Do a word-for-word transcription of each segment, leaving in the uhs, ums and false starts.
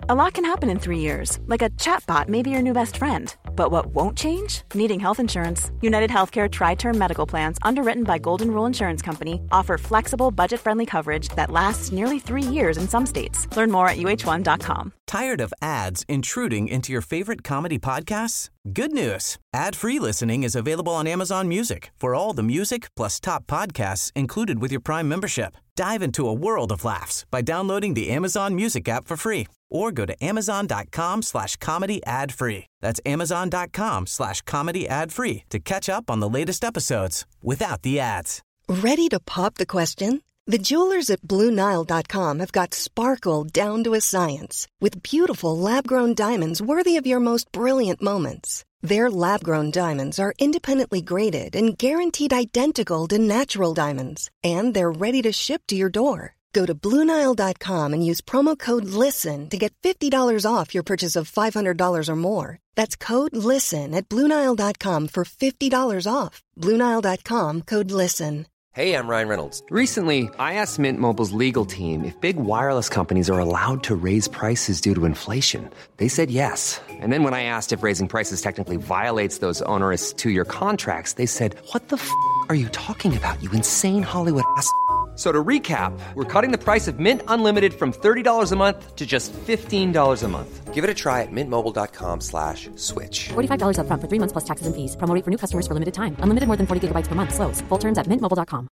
A lot can happen in three years, like a chatbot may be your new best friend. But what won't change? Needing health insurance. United Healthcare Tri-Term Medical Plans, underwritten by Golden Rule Insurance Company, offer flexible, budget-friendly coverage that lasts nearly three years in some states. Learn more at U H one dot com. Tired of ads intruding into your favorite comedy podcasts? Good news. Ad-free listening is available on Amazon Music for all the music plus top podcasts included with your Prime membership. Dive into a world of laughs by downloading the Amazon Music app for free or go to amazon.com slash comedy ad free. That's amazon.com slash comedy ad free to catch up on the latest episodes without the ads. Ready to pop the question? The jewelers at Blue Nile dot com have got sparkle down to a science with beautiful lab-grown diamonds worthy of your most brilliant moments. Their lab-grown diamonds are independently graded and guaranteed identical to natural diamonds, and they're ready to ship to your door. Go to Blue Nile dot com and use promo code LISTEN to get fifty dollars off your purchase of five hundred dollars or more. That's code LISTEN at Blue Nile dot com for fifty dollars off. Blue Nile dot com, code LISTEN. Hey, I'm Ryan Reynolds. Recently, I asked Mint Mobile's legal team if big wireless companies are allowed to raise prices due to inflation. They said yes. And then when I asked if raising prices technically violates those onerous two-year contracts, they said, what the f*** are you talking about, you insane Hollywood ass f- So to recap, we're cutting the price of Mint Unlimited from thirty dollars a month to just fifteen dollars a month. Give it a try at mintmobile.com slash switch. forty-five dollars up front for three months plus taxes and fees. Promo rate for new customers for limited time. Unlimited more than forty gigabytes per month. Slows full terms at mint mobile dot com.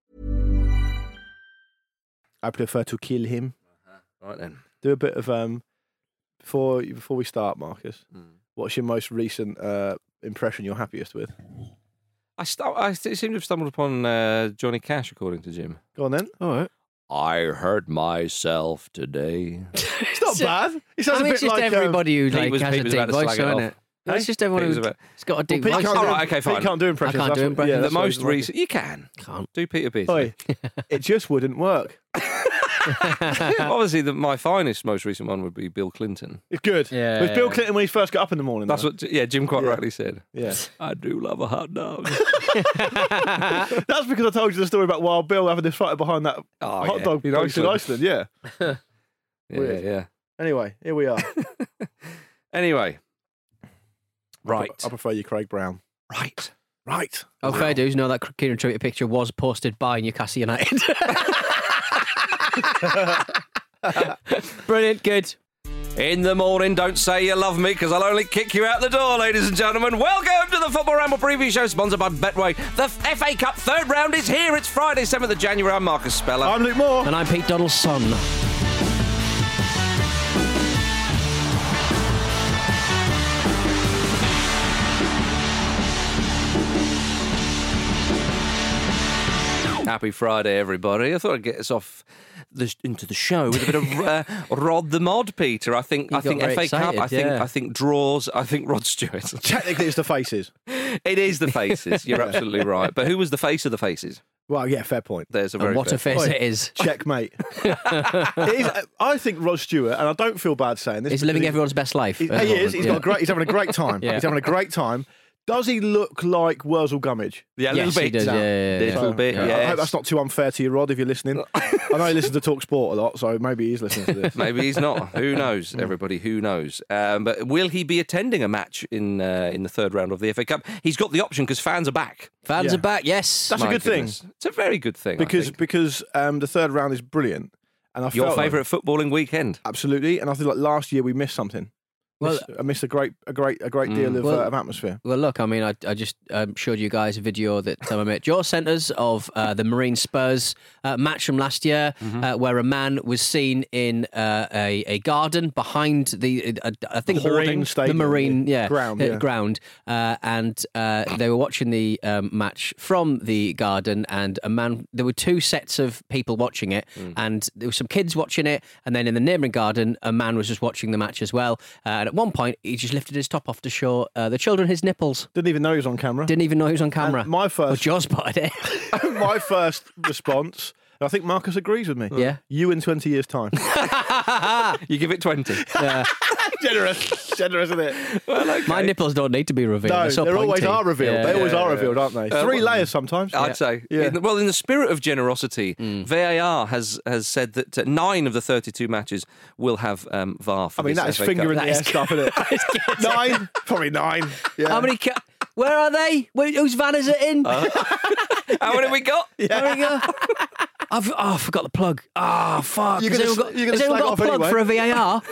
I prefer to kill him. Uh-huh. Right then. Do a bit of um before before we start, Marcus. Mm. What's your most recent uh, impression you're happiest with? I, st- I seem to have stumbled upon uh, Johnny Cash, according to Jim. Go on then. All right. I hurt myself today. It's not bad. It sounds I mean, a bit it's just like everybody who Pete like was- has Pete a was deep about to voice, slag it isn't off. it? It's just everyone Pete was who's about- it's got a deep Pete voice. can't All do- right, okay, fine. Pete can't do impressions. I can't that's do what- impressions. yeah, the that's what most he's recent. You can. Can't. Do Peter Beasley. Oi, it just wouldn't work. Obviously, the, my finest, most recent one would be Bill Clinton. It's good. Yeah, It was yeah, Bill yeah. Clinton when he first got up in the morning. That's though. what, yeah, Jim quite Yeah. rightly said. Yeah. I do love a hot dog. That's because I told you the story about Wild Bill having this fight behind that Oh, hot yeah. dog In place in Iceland. Iceland. Yeah. Yeah, Weird. yeah. Anyway, here we are. Anyway. Right. I prefer you, Craig Brown. Right. Right. Oh, fair dues. Know that Kieran Trippier picture was posted by Newcastle United. Brilliant, good. In the morning, don't say you love me because I'll only kick you out the door, ladies and gentlemen. Welcome to the Football Ramble preview show sponsored by Betway. The F A Cup third round is here. It's Friday, seventh of January. I'm Marcus Speller. I'm Luke Moore. And I'm Pete Donaldson. Happy Friday, everybody. I thought I'd get us off the, into the show with a bit of uh, Rod the Mod, Peter. I think You I think got F very A Cup. I excited, think yeah. I think draws. I think Rod Stewart. Technically, it's the faces. It is the faces. You're absolutely right. But who was the face of the faces? Well, yeah, fair point. There's a very And what fair a face Oi. it is. Checkmate. It is, I think Rod Stewart, and I don't feel bad saying this. He's because living he- everyone's best life. He, at the he is. moment, He's yeah. got a great. He's having a great time. Yeah. He's having a great time. Does he look like Wurzel Gummidge? Yeah, a Yes, little he bit. does, yeah, yeah, yeah. Little So, bit. yeah, I Yes. hope that's not too unfair to you, Rod, if you're listening. I know he listens to Talk Sport a lot, so maybe he's listening to this. Maybe he's not. Who knows? Everybody, who knows? Um, but will he be attending a match in uh, in the third round of the F A Cup? He's got the option because fans are back. Fans Yeah. are back, yes. That's a My good goodness. thing. It's a very good thing. I Because think. because um, the third round is brilliant. And I Your felt like- favourite footballing weekend. absolutely. And I feel like last year we missed something. Well- Missed- I missed a great a great a great deal of, Well- uh, of atmosphere. Well, look, I mean, I, I just um, showed you guys a video that um, my mate Joe sent us of uh, the Marine Spurs uh, match from last year, Mm-hmm. uh, where a man was seen in uh, a, a garden behind the, uh, I think The Marine hoarding, Stadium, the Marine, yeah. yeah, Ground, uh, yeah. ground, uh, and uh, they were watching the um, match from the garden, and a man. There were two sets of people watching it, Mm. and there were some kids watching it, and then in the neighbouring garden, a man was just watching the match as well. Uh, and at one point, he just lifted his top off to show uh, the children his nipples. Didn't even know he was on camera. Didn't even know he was on camera. And my Well, first Joe spotted it. my first response I think Marcus agrees with me. Yeah. You in twenty years' time. You give it twenty. Yeah. Generous. Generous, isn't it? Well, okay. My nipples don't need to be revealed. No, They're so they always pointy. are revealed. Yeah. They always Yeah, are yeah, revealed, aren't they? Uh, Three well, layers sometimes. I'd say. Yeah. In the- well, in the spirit of generosity, V A R has, has said that uh, nine of the thirty-two matches will have um, V A R for I mean, this that is F A finger Cup. in the That air is stuff, isn't it? Nine? Probably nine. Yeah. How many? Ca- Where are they? Where, whose van is it in? How many have we got? There we go. I've oh, I forgot the plug. Ah, oh, fuck. You're Has gonna anyone s- got, you're gonna has anyone slag got a off plug anyway. for a V A R?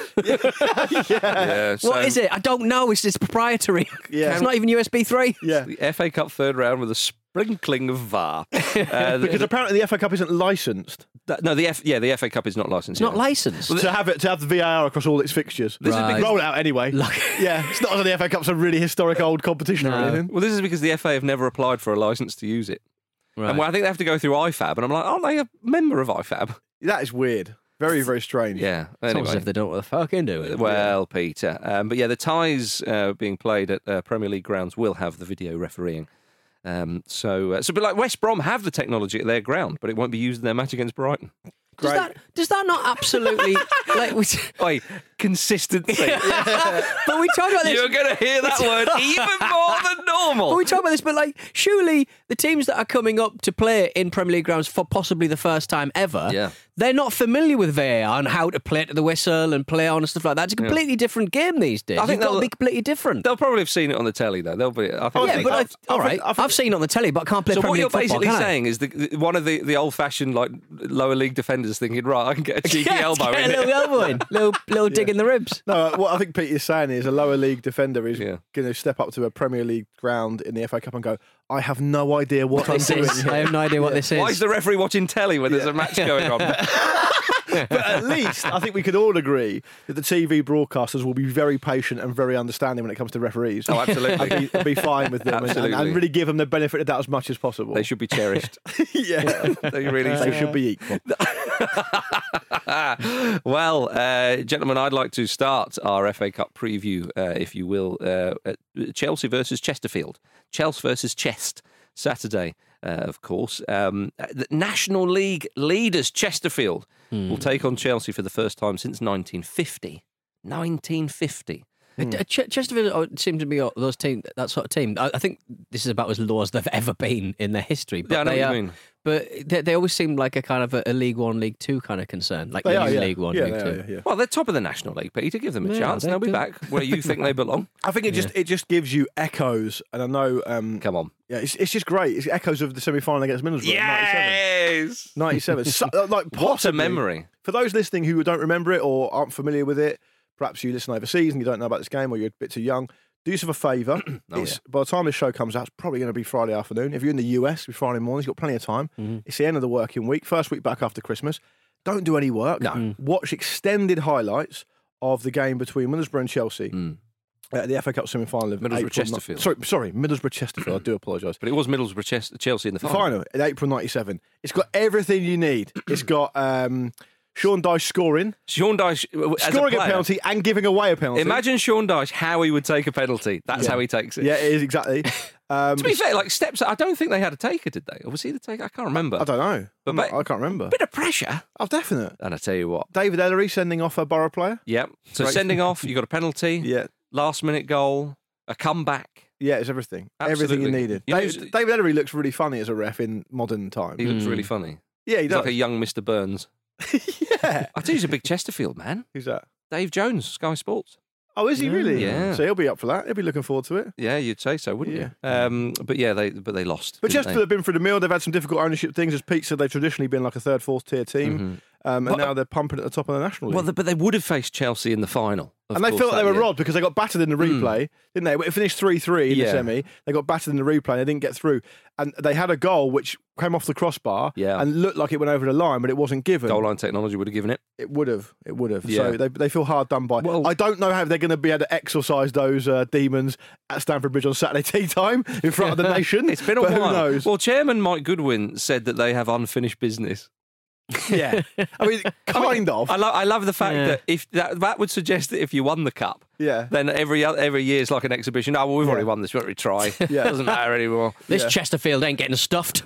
Yeah, so What is it? I don't know. It's, it's proprietary. Yeah. It's not even U S B three. Yeah. The F A Cup third round with a sprinkling of V A R. Uh, Because the- apparently the F A Cup isn't licensed that- no, the F, yeah, the F A Cup is not licensed. It's not yet. licensed. to have it to have the V A R across all its fixtures. This is Right. because- Roll it out anyway. Like- yeah, it's not as though the F A Cup's a really historic old competition or No. anything. Well, this is because the F A have never applied for a license to use it. Right. And well, I think they have to go through I F A B, and I'm like, aren't they a member of I F A B? That is weird. Very, very strange. Yeah. It's almost Anyway. as if they don't know what the fucking doing. Well, Peter. Um, but yeah, the ties uh, being played at uh, Premier League grounds will have the video refereeing. Um, so, uh, so, but like West Brom have the technology at their ground, but it won't be used in their match against Brighton. Does Great. that does that not absolutely like? We, Oi, consistency. but we talk about this. You're going to hear that word even more than normal. But we talk about this, but like, surely the teams that are coming up to play in Premier League grounds for possibly the first time ever, Yeah. they're not familiar with V A R and how to play to the whistle and play on and stuff like that. It's a completely different game these days. I think You've got to they'll- be completely different. They'll probably have seen it on the telly, though. They'll be. I think yeah, they- but I- I, all I right, think- I think- I've seen it on the telly, but I can't play So Premier what League you're football, basically can I? saying is the, the- one of the, the old-fashioned like lower league defenders thinking, right, I can get a cheeky Yeah, elbow get in a little it. elbow in, little little dig in the ribs. No, uh, what I think Pete is saying is a lower league defender is Yeah. going to step up to a Premier League ground in the F A Cup and go, I have no idea what I'm This doing. is, I have no idea what this is. Why is the referee watching telly when there's a match going on? But at least I think we could all agree that the T V broadcasters will be very patient and very understanding when it comes to referees. Oh, absolutely. And be, be fine with them and, and, Absolutely. and really give them the benefit of that as much as possible. They should be cherished. yeah, They really they should. should be equal. Well, uh, gentlemen, I'd like to start our F A Cup preview, uh, if you will, uh, at Chelsea versus Chesterfield. Chelsea versus Chest, Saturday, uh, of course. Um, the National League leaders, Chesterfield, will take on Chelsea for the first time since nineteen fifty. nineteen fifty. Uh, Ch- Chesterfield oh, seem to be uh, those team, that sort of team. I, I think this is about as low as they've ever been in their history. But Yeah, I know they what you are, mean. But they, they always seem like a kind of a, a League One, League Two kind of concern, like They the are, new yeah. League One, yeah, League they Two. are, yeah, yeah. Well, they're top of the National League, Peter. Give them a Yeah, chance. they They'll be do. back where you think they belong. I think it just it just gives you echoes, and I know. Um, Come on. yeah, it's, it's just great. It's echoes of the semi final against Middlesbrough. Yes! ninety-seven. ninety-seven. So, uh, like What a possibly- memory. For those listening who don't remember it or aren't familiar with it, perhaps you listen overseas and you don't know about this game or you're a bit too young, do yourself a favour. Oh, It's By the time this show comes out, it's probably going to be Friday afternoon. If you're in the U S, it's Friday morning, you've got plenty of time. Mm-hmm. It's the end of the working week, first week back after Christmas. Don't do any work. No. Mm. Watch extended highlights of the game between Middlesbrough and Chelsea. At the F A Cup semi-final of Mm. Middlesbrough April, Chesterfield. Sorry, sorry, Middlesbrough Chesterfield. I do apologise. But it was Middlesbrough Ches- Chelsea in the The final. final in April ninety-seven. It's got everything you need. It's got um, Sean Dyche scoring, Sean Dyche, uh, as scoring a, a, player, penalty and giving away a penalty. Imagine Sean Dyche how he would take a penalty. That's Yeah. how he takes it. Yeah, it is exactly. Um, To be fair, like steps, I don't think they had a taker, did they? Or was he the taker? I can't remember. I don't know. But I'm not- mate- I can't remember. Bit of pressure. Oh, definite. And I tell you what. David Ellery sending off a Borough player. Yep. So Great. sending off, you got a penalty. Yeah, Last minute goal, a comeback. yeah, it's everything. Everything you Absolutely. needed. You know, David, it's- David Ellery looks really funny as a ref in modern times. He looks really funny. Yeah, he He's does. like a young Mister Burns. yeah. I tell you, he's a big Chesterfield man. Who's that? Dave Jones, Sky Sports. Oh, is he really? Yeah. So he'll be up for that. He'll be looking forward to it. Yeah, you'd say so, wouldn't Yeah. you? Um, but yeah, they but they lost. But didn't Chesterfield they? have been through the mill. They've had some difficult ownership things. As Pete said, they've traditionally been like a third, fourth tier team. Um, and Well, now they're pumping at the top of the National League. Well, the, but they would have faced Chelsea in the final. of and they course, felt they that were year. robbed because they got battered in the replay, didn't they? It finished three three in Yeah. the semi. They got battered in the replay. They didn't get through. And they had a goal which came off the crossbar Yeah. and looked like it went over the line, but it wasn't given. Goal line technology would have given it. It would have. It would have. Yeah. So they, they feel hard done by. Well- I don't know how they're going to be able to exorcise those uh, demons at Stamford Bridge on Saturday tea time in front of the nation. It's been a but while. Who knows? Well, Chairman Mike Goodwin said that they have unfinished business. yeah. I mean, kind of. I love, I love the fact Yeah. that if that, that would suggest that if you won the cup, Yeah. then every other, every year is like an exhibition. Oh, well, we've Yeah. already won this. We've got to try. Yeah. Doesn't matter anymore. This Yeah. Chesterfield ain't getting stuffed.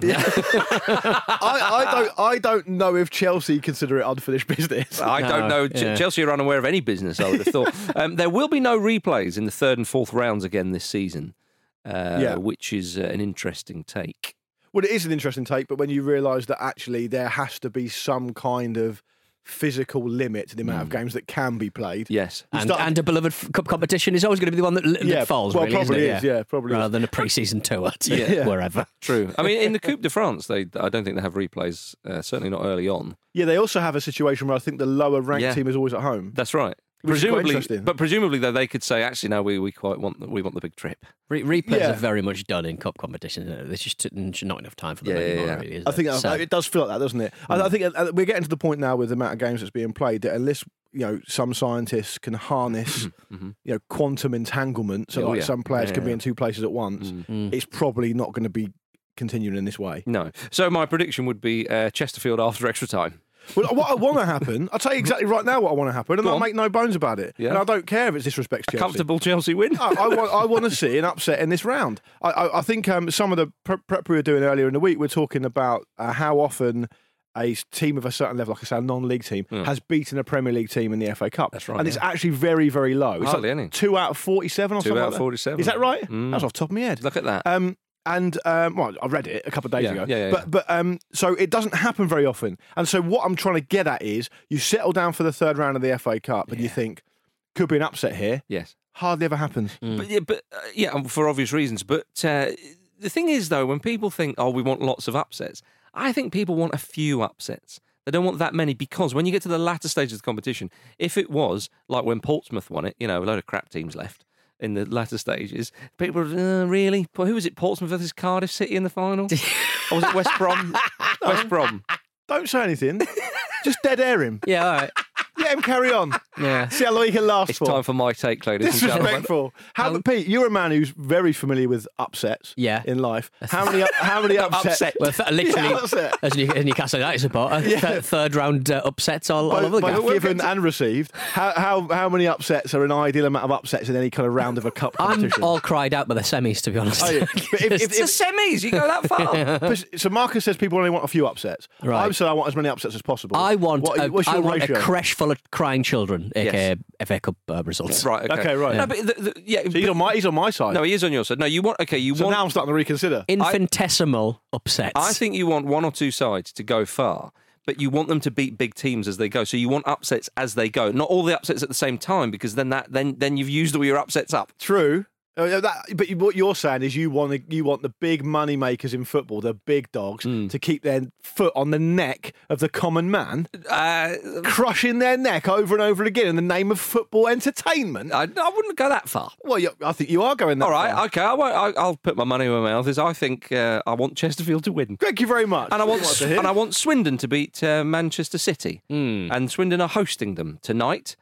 I, I don't. I don't know if Chelsea consider it unfinished business. I No, don't know. Ch- yeah. Chelsea are unaware of any business, I would have thought. um, there will be no replays in the third and fourth rounds again this season, uh, Yeah. which is uh, an interesting take. Well, it is an interesting take, but when you realise that actually there has to be some kind of physical limit to the amount of games that can be played. Yes. You And, start- and a beloved f- cup competition is always going to be the one that, that Yeah, falls, well, really, isn't probably it? is, yeah, probably Rather is. than a pre-season tour to Yeah. wherever. True. I mean, in the Coupe de France, they I don't think they have replays, uh, certainly not early on. Yeah, they also have a situation where I think the lower ranked Yeah. team is always at home. That's right. Which is quite Presumably, interesting. but presumably though they could say, actually, no, we, we quite want the, we want the big trip. Re- replays Yeah. are very much done in cup competition. isn't it? There's just not enough time for them Yeah, yeah, anymore, yeah. really, is I think there? that- So- it does feel like that, doesn't it? I, I think uh, we're getting to the point now with the amount of games that's being played that unless you know some scientists can harness you know quantum entanglement, so Oh, like yeah. some players Yeah, can be yeah. in two places at once, Mm. it's probably not going to be continuing in this way. No. So my prediction would be uh, Chesterfield after extra time. Well, what I want to happen, I'll tell you exactly right now what I want to happen, and Go I'll on. make no bones about it. Yeah. And I don't care if it's disrespects A Chelsea. comfortable Chelsea win. I, I want, I want to see an upset in this round. I, I, I think um, some of the pre- prep we were doing earlier in the week, we're talking about uh, how often a s- team of a certain level, like I say, a non-league team, Yeah. has beaten a Premier League team in the F A Cup. That's right, And it's yeah. actually very, very low. It's Hardly like any. two out of forty-seven or Two something out like of that. forty-seven. Is that right? Mm. That's off the top of my head. Look at that. Um, and um, well, I read it a couple of days Yeah, ago. yeah, yeah, but yeah. but um, so it doesn't happen very often. And so what I'm trying to get at is, you settle down for the third round of the F A Cup, and you think could be an upset here. yes. Hardly ever happens. But yeah, but uh, yeah, for obvious reasons. But uh, the thing is, though, when people think, "Oh, we want lots of upsets," I think people want a few upsets. They don't want that many, because when you get to the latter stages of the competition, if it was like when Portsmouth won it, you know, a load of crap teams left in the latter stages, people were, uh, really? Who was it? Portsmouth versus Cardiff City in the final? Or was it West Brom? West Brom. Don't say anything. Just dead air him. Yeah, all right. Let him carry on. Yeah. See how long he can last It's for. time for my take, ladies and gentlemen. Disrespectful. How, Pete, you're a man who's very familiar with upsets Yeah. in life. How many how many upsets? Upset. Well, th- literally, Yeah, upset. as a New- a Newcastle United supporter, th- third round uh, upsets all, all over Both, the both gaff. given and received. How, how how many upsets are an ideal amount of upsets in any kind of round of a cup I'm competition? all cried out by the semis, to be honest. Are you? But if- if- It's the semis. You go that far. But- so Marcus says people only want a few upsets. Right. I've said I want as many upsets as possible. I want, What, a, what's your I want a ratio? creche full of crying children, aka Yes. F A Cup uh, results. Right. Okay. Okay, right. No, but the, the, yeah. So he's but- on my he's on my side. no, he is on your side. No, you want. Okay, you so want. now I'm starting to reconsider. Infinitesimal upsets. I think you want one or two sides to go far, but you want them to beat big teams as they go. So you want upsets as they go, not all the upsets at the same time, because then that then then you've used all your upsets up. True. Uh, yeah, that, but you- what you're saying is you want the, you want the big money makers in football, the big dogs, to keep their foot on the neck of the common man, Uh, crushing their neck over and over again in the name of football entertainment. I, I wouldn't go that far. Well, you, I think you are going that All right, far. okay, I won't, I, I'll put my money where my mouth is. I think uh, I want Chesterfield to win. Thank you very much. And I want That's what I like to and I hear. want Swindon to beat uh, Manchester City, and Swindon are hosting them tonight.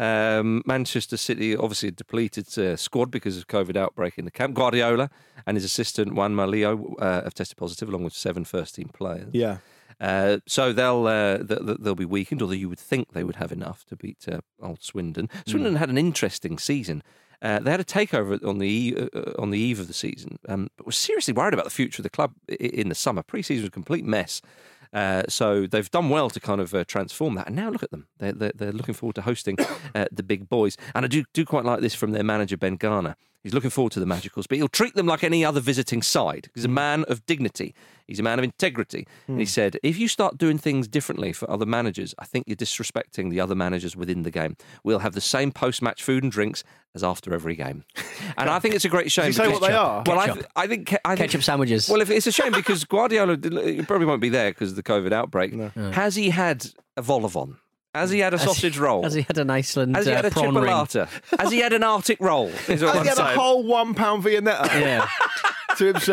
Um, Manchester City obviously a depleted uh, squad because of COVID outbreak in the camp. Guardiola and his assistant Juan Malio uh, have tested positive, along with seven first team players. Yeah. Uh, so they'll uh, th- they'll be weakened, although you would think they would have enough to beat uh, old Swindon. Swindon had an interesting season. Uh, they had a takeover on the eve, uh, on the eve of the season, um, but were seriously worried about the future of the club i- in the summer. Pre-season was a complete mess. Uh, so they've done well to kind of uh, transform that. And now look at them. They're, they're, they're looking forward to hosting uh, the big boys. And I do, do quite like this from their manager, Ben Garner. He's looking forward to the Magicals, but he'll treat them like any other visiting side. He's a man of dignity. He's a man of integrity. And he said, if you start doing things differently for other managers, I think you're disrespecting the other managers within the game. We'll have the same post-match food and drinks as after every game. And I think it's a great shame. Does he say because- what they are? Well, I, Ketchup. th- I think... I think Ketchup sandwiches. Well, if it's a shame because Guardiola he probably won't be there because of the COVID outbreak. Has he had a vol au vent? Has he had a sausage roll? Has he had an Iceland Has he had uh, a prawn ring? chipolata? Has he had an Arctic roll? Is what I I'm think he had a saying. whole one pound Viennetta Yeah. to himself.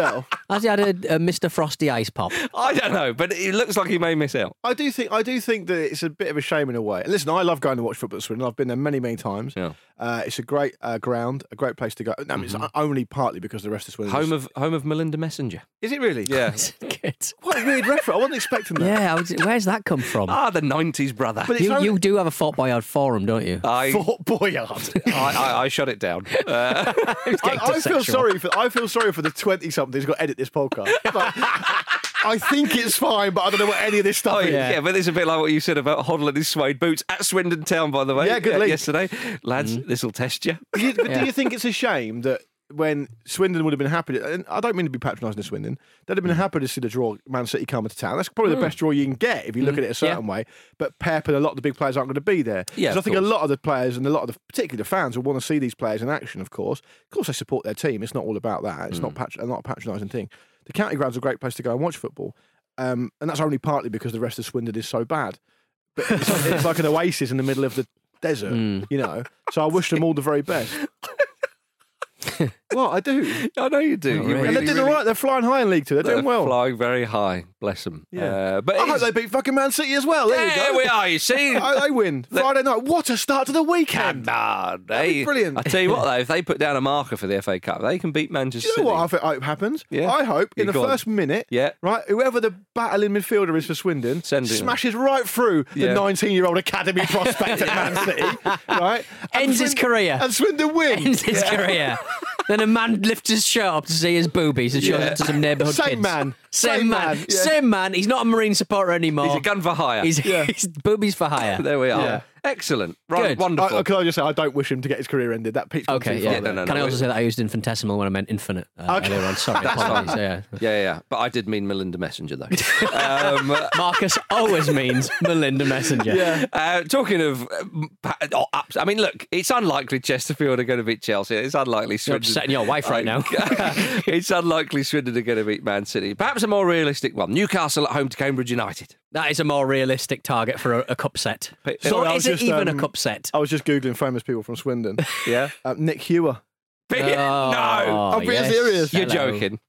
Has he had a, a Mister Frosty ice pop? I don't know, but it looks like he may miss out. I do think I do think that it's a bit of a shame in a way. And listen, I love going to watch football at Swindon. I've been there many, many times. Yeah. Uh, it's a great uh, ground, a great place to go. I mean, it's only partly because the rest of Swindon. Home of home of Melinda Messenger. Is it really? Yeah. Good. What a weird reference. I wasn't expecting that. Yeah, I was, where's that come from? Ah, the nineties brother. But it's You, only- you do have a Fort Boyard forum, don't you? I, Fort Boyard. I, I, I shut it down. Uh, I, I feel sorry for I feel sorry for the twenty somethings who's got to edit this podcast. Like, I think it's fine, but I don't know what any of this stuff Oh, is. yeah. yeah, but it's a bit like what you said about Hoddle and his suede boots at Swindon Town, by the way. Yeah, good uh, link. yesterday. Lads, this will test you. Do you- but Yeah. do you think it's a shame that when Swindon would have been happy, to, and I don't mean to be patronising to Swindon, they'd have been happy to see the draw Man City coming to town. That's probably the best draw you can get if you look at it a certain way. But Pep and a lot of the big players aren't going to be there. Yeah, 'Cause I of think a course. lot of the players and a lot of the, particularly the fans, will want to see these players in action, of course. Of course, they support their team. It's not all about that. It's not, patr- not a patronising thing. The county ground's a great place to go and watch football. Um, and that's only partly because the rest of Swindon is so bad. But it's, it's like an oasis in the middle of the desert, you know. So I wish them all the very best. What I do, I know you do. You really. and really, they're doing really- all right. They're flying high in League Two. They're, They're doing well. flying very high. Bless them. Yeah. Uh, but I hope it's- they beat fucking Man City as well. There you There go. we are, you see. I, they win Friday night. What a start to the weekend! Come on, be hey. brilliant. I tell you what, though, if they put down a marker for the F A Cup, they can beat Manchester Do you know City. what I think- I hope happens? Yeah. I hope in Yeah, the go on. first minute, Yeah. right, whoever the battling midfielder is for Swindon Send him. smashes right through Yeah. the nineteen-year-old academy prospect at Man City, right? And Ends his Swindon- career. And Swindon win. Ends his career. Then a man lifts his shirt up to see his boobies and shows Yeah. it to some neighbourhood Same kids. man. Same, Same man. man, yeah. Same man. He's not a Marine supporter anymore. He's a gun for hire. He's, he's boobies for hire. There we are. Yeah. Excellent. Right, Good. wonderful. I, can I just say I don't wish him to get his career ended. That peaks. Okay, too yeah. far there. no, no, Can I no, also we- say that I used infinitesimal when I meant infinite uh, Okay. earlier on? Sorry, apologies. Yeah. yeah, yeah, yeah. But I did mean Melinda Messenger, though. um, Marcus always means Melinda Messenger. Yeah. Uh, talking of, um, pa- oh, ups- I mean, look, it's unlikely Chesterfield are going to beat Chelsea. It's unlikely You're Swindon. upsetting your wife right now. It's unlikely Swindon are going to beat Man City. Perhaps a more realistic one: Newcastle at home to Cambridge United. That is a more realistic target for a, a cup set. Sorry, So I is was it just, even um, a cup set? I was just googling famous people from Swindon. Yeah. uh, Nick Hewer. no, I'm being yes. serious. you're Hello. joking.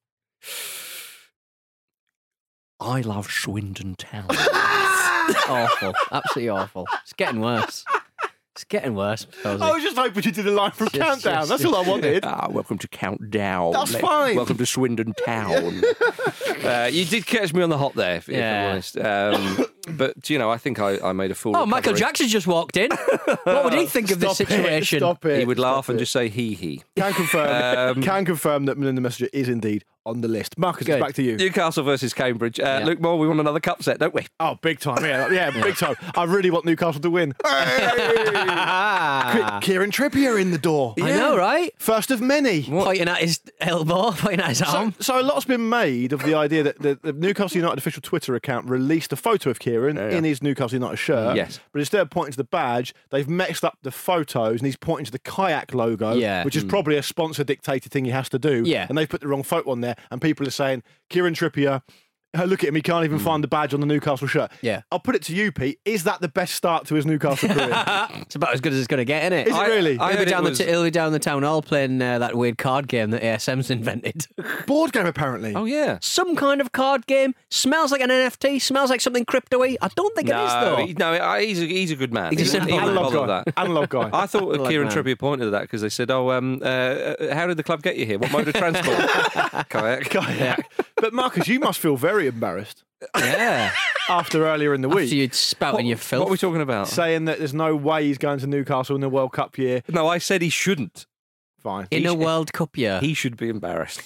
I love Swindon Town. Awful. Absolutely awful. It's getting worse. It's getting worse, Posey. I was just hoping you did a line from Just- Countdown. just- That's all I wanted. Ah, welcome to Countdown. That's Le- fine. Welcome to Swindon Town. uh, you did catch me on the hop there, if, if Yeah. I'm honest. Um, but, you know, I think I, I made a fool Oh, Michael recovery. Jackson just walked in. What would he think of this Stop it, situation? Stop it. He would Stop laugh and it. just say hee hee. Can confirm. Um, can confirm that Melinda Messenger is indeed on the list. Marcus, Good. it's back to you. Newcastle versus Cambridge. Uh, Yeah. Luke Moore, we want another cup set, don't we? Oh, big time. Yeah, yeah, big time. I really want Newcastle to win. Ah. Ki- Kieran Trippier in the door. I know, right? First of many. Pointing at his elbow, pointing at his So, arm. so a lot's been made of the idea that the, the Newcastle United official Twitter account released a photo of Kieran yeah. in his Newcastle United shirt. Yes. But instead of pointing to the badge, they've mixed up the photos and he's pointing to the kayak logo, Yeah. which is probably a sponsor dictated thing he has to do. Yeah. And they've put the wrong photo on there, and people are saying, Kieran Trippier, oh, look at him, he can't even find the badge on the Newcastle shirt. Yeah. I'll put it to you, Pete. Is that the best start to his Newcastle career? It's about as good as it's going to get, isn't it? Is it really? I He'll heard be, it down was- the t- he'll be down the town hall playing uh, that weird card game that A S M's invented. Board game, apparently. Oh, yeah. Some kind of card game. Smells like an N F T. Smells like something crypto-y. I don't think it is, No, though. he, no, I- he's a, he's a good man. He's a He wouldn't- simple he wouldn't Analog bother guy. with that. Analog guy. I thought Like Kieran man. Trippier pointed to that because they said, "Oh, um, uh, uh, how did the club get you here? What mode of transport?" Kayak. Kayak. But Marcus, you must feel very embarrassed Yeah. after earlier in the After week you'd spouting your filth. What are we talking about? saying that there's no way he's going to Newcastle in the World Cup year. No, I said he shouldn't. Fine. in a should- World Cup year. He should be embarrassed.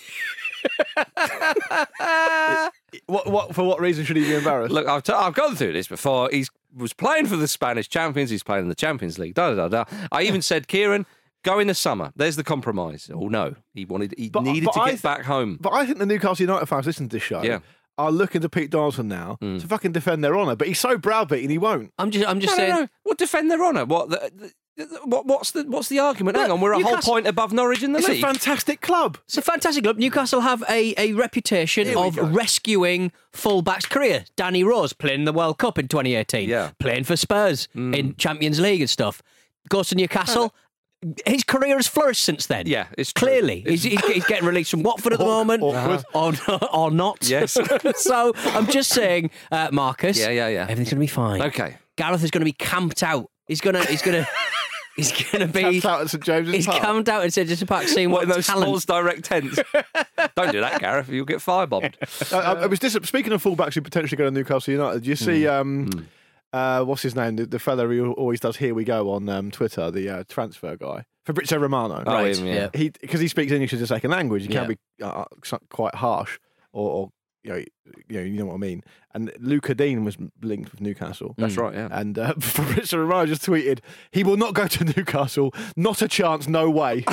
What, what, for what reason should he be embarrassed? Look, I've, t- I've gone through this before. He was playing for the Spanish champions. He's playing in the Champions League. Da da da da. I even said, Kieran, go in the summer. There's the compromise. Oh no, he wanted. He But- needed but to I get th- back home. But I think the Newcastle United fans listening to this show Yeah. are looking to Pete Donaldson now to fucking defend their honour. But he's so browbeaten, he won't. I'm just, I'm just no, saying. no, no. What defend their honour? What? The, the, what? What's the What's the argument? Hang Look, on, we're a whole Newcastle- point above Norwich in the It's league. a fantastic club. It's a fantastic club. Newcastle have a, a reputation Here we of go. rescuing fullbacks' career. Danny Rose playing in the World Cup in twenty eighteen. Yeah. Playing for Spurs in Champions League and stuff. Goes to Newcastle. his career has flourished since then. Yeah, it's true. Clearly. He's, he's, he's getting released from Watford at the moment. Awkward. Or, or not. Yes. So I'm just saying, uh, Marcus. Yeah, yeah, yeah. Everything's going to be fine. Okay. Gareth is going to be camped out. He's going to... He's going to... He's going to be... Camped out at St James's He's Park. camped out at St James's Park seeing What, what, in those talent... Sports Direct tents? Don't do that, Gareth. You'll get firebombed. I, I, I was dis- Speaking of fullbacks who potentially go to Newcastle United, do you see... Um, Mm. Uh, what's his name? The, the fella who always does Here We Go on um, Twitter, the uh, transfer guy. Fabrizio Romano. Oh, Right, him, yeah. yeah. He Because he speaks English as a second language, he can Yeah. be uh, so- quite harsh or, or you know, you know, you know what I mean. And Luca Dean was linked with Newcastle. That's right, yeah. And uh, Fabrizio Romano just tweeted, he will not go to Newcastle. Not a chance, no way.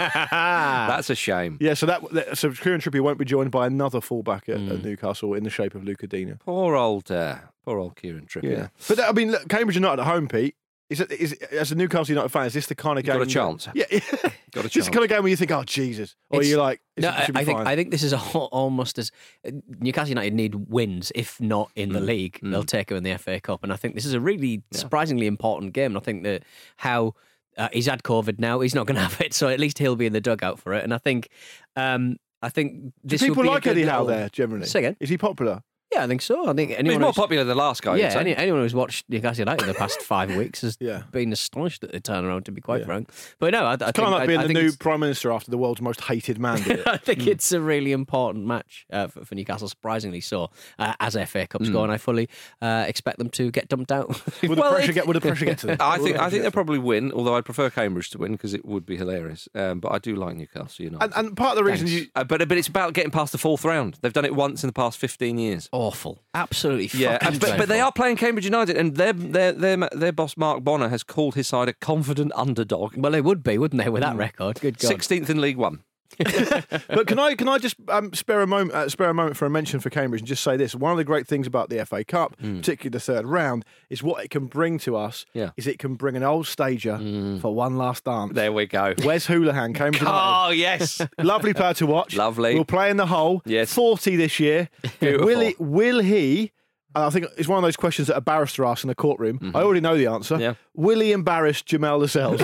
That's a shame. Yeah, so that, that so Kieran Trippier won't be joined by another fullback at, at Newcastle in the shape of Luca Dean. Poor old, uh, poor old Kieran Trippier. Yeah, but that, I mean, look, Cambridge United at home, Pete. Is, it, is as a Newcastle United fan, is this the kind of Got game? a chance. Yeah, Got a This is the kind of game where you think, oh Jesus, or It's- you're like, No, it should I be think fine. I think this is a, almost as Newcastle United need wins, if not in Mm. the league, they'll take it in the F A Cup. And I think this is a really surprisingly important game. And I think that how uh, he's had COVID now, he's not going to have it, so at least he'll be in the dugout for it. And I think, um, I think this Do would people be a like good Eddie Howe little- there generally? Say again? Is he popular? Yeah, I think so. I think He's anyone more who's- popular than the last guy. Yeah, you'd say. any, anyone who's watched Newcastle United the past five weeks has Yeah. been astonished at the turnaround, to be quite Yeah. frank. But no, I, I think Kind of like I, being I the think new it's- prime minister after the world's most hated man did it. I think it's a really important match uh, for, for Newcastle, surprisingly so, uh, as F A Cups go, and I fully uh, expect them to get dumped out. Would the Well, pressure it- get? Would the pressure get to them? I Would think the I think pressure they'll get probably win, although I'd prefer Cambridge to win because it would be hilarious. Um, but I do like Newcastle United. to them? And, and part of the reason you. Uh, but but it's about getting past the fourth round. They've done it once in the past fifteen years. Awful. Absolutely Yeah, fucking and- but, but they dreadful. are playing Cambridge United, and their their their their boss Mark Bonner has called his side a confident underdog. Well, they would be, wouldn't they, with that record? Good God. Sixteenth in League One. But can I can I just um, spare a moment uh, spare a moment for a mention for Cambridge and just say this? One of the great things about the F A Cup, particularly the third round, is what it can bring to us. Yeah. Is it can bring an old stager for one last dance. There we go. Wes Houlihan, Cambridge United. Oh yes, Lovely player to watch. Lovely. We'll play in the hole. Yes. forty this year. Beautiful. Will he? Will he? And I think it's one of those questions that a barrister asks in a courtroom. I already know the answer. Yeah. Will he embarrass Jamel Lascelles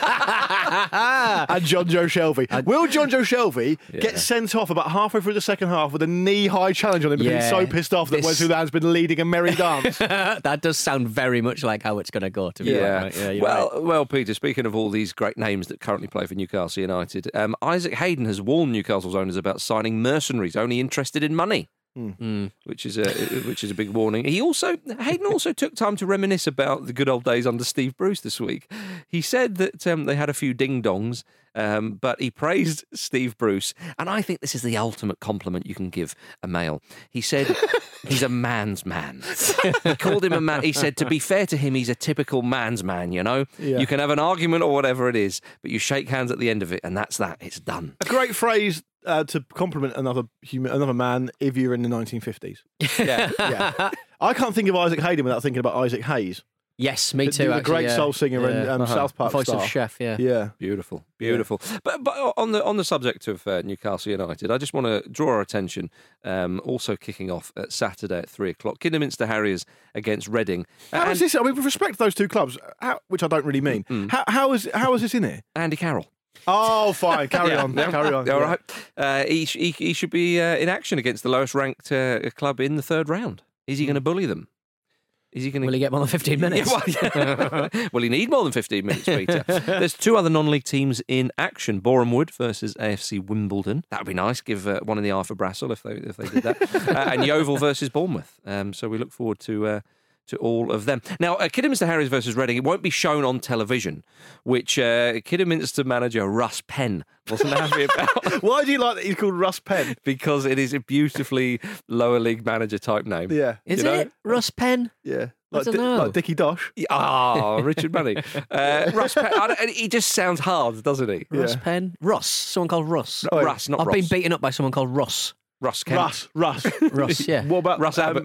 and John Joe Shelby? Will John Joe Shelby get sent off about halfway through the second half with a knee-high challenge on him because he's Yeah. so pissed off that This- Wes Houlihan's been leading a merry dance? That does sound very much like how it's going to go, to be Yeah. right. Yeah, you're well, right. well, Peter. Speaking of all these great names that currently play for Newcastle United, um, Isaac Hayden has warned Newcastle's owners about signing mercenaries only interested in money. Which is a which is a big warning. He also Hayden also took time to reminisce about the good old days under Steve Bruce this week. He said that um, they had a few ding dongs, um, but he praised Steve Bruce, and I think this is the ultimate compliment you can give a male. He said he's a man's man. He called him a man. He said, to be fair to him, he's a typical man's man. You know, Yeah. you can have an argument or whatever it is, but you shake hands at the end of it, and that's that. It's done. A great phrase uh, to compliment another human, another man if you're in the nineteen fifties. Yeah. Yeah. I can't think of Isaac Hayden without thinking about Isaac Hayes. Yes, me The- too. the actually, great yeah. soul singer and, Yeah. um, Uh-huh. South Park Voice star. of Chef, yeah. Yeah. Beautiful, beautiful. But but on the on the subject of uh, Newcastle United, I just want to draw our attention. Um, also kicking off at Saturday at three o'clock, Kidderminster Harriers against Reading. How is this? I mean, with respect to those two clubs, how, which I don't really mean, how, how is how is this in here? Andy Carroll. Oh, fine. Carry on. Yeah. Carry on. All Yeah. right. Uh, he, sh- he he should be uh, in action against the lowest ranked uh, club in the third round. Is he going to bully them? Is he going to? Will he get more than fifteen minutes? Yeah, well, yeah. Will he need more than fifteen minutes, Peter? There's two other non-league teams in action: Boreham Wood versus A F C Wimbledon. That would be nice. Give uh, one in the eye for Brassel if they if they did that. uh, and Yeovil versus Bournemouth. Um, so we look forward to. Uh, to all of them. Now, uh, Kidderminster Harriers versus Reading, it won't be shown on television, which uh, Kidderminster manager Russ Penn wasn't happy about. Why do you like that he's called Russ Penn? Because it is a beautifully lower league manager type name. Yeah. Is You know? it Russ Penn? Yeah. I Like, don't Di- know. like Dickie Dosh. Ah, Richard Money. Uh, Russ Penn, I don't- and he just sounds hard, doesn't he? Russ Yeah. Penn? Russ. Someone called Russ. Oh, Russ, not I've Ross. been beaten up by someone called Russ. Russ Kent. Russ. Russ. Russ, yeah. What about Russ um, Abbott. what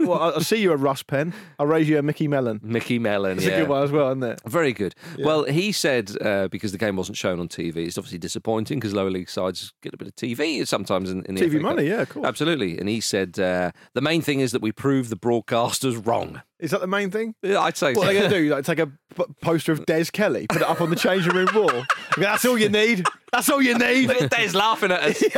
well, I'll see you a Russ pen. I'll raise you a Mickey Mellon. Mickey Mellon, It's yeah. a good one as well, isn't it? Very good. Well, he said uh, because the game wasn't shown on T V, it's obviously disappointing because lower league sides get a bit of T V sometimes in, in the T V F A Cup. money, yeah, of course. Absolutely. And he said uh, the main thing is that we prove the broadcasters wrong. Is that the main thing? Yeah, I'd say What so. are they going to do? Like take a p- poster of Des Kelly, put it up on the changing room wall? That's all you need. That's all you need. Look at Des laughing at us.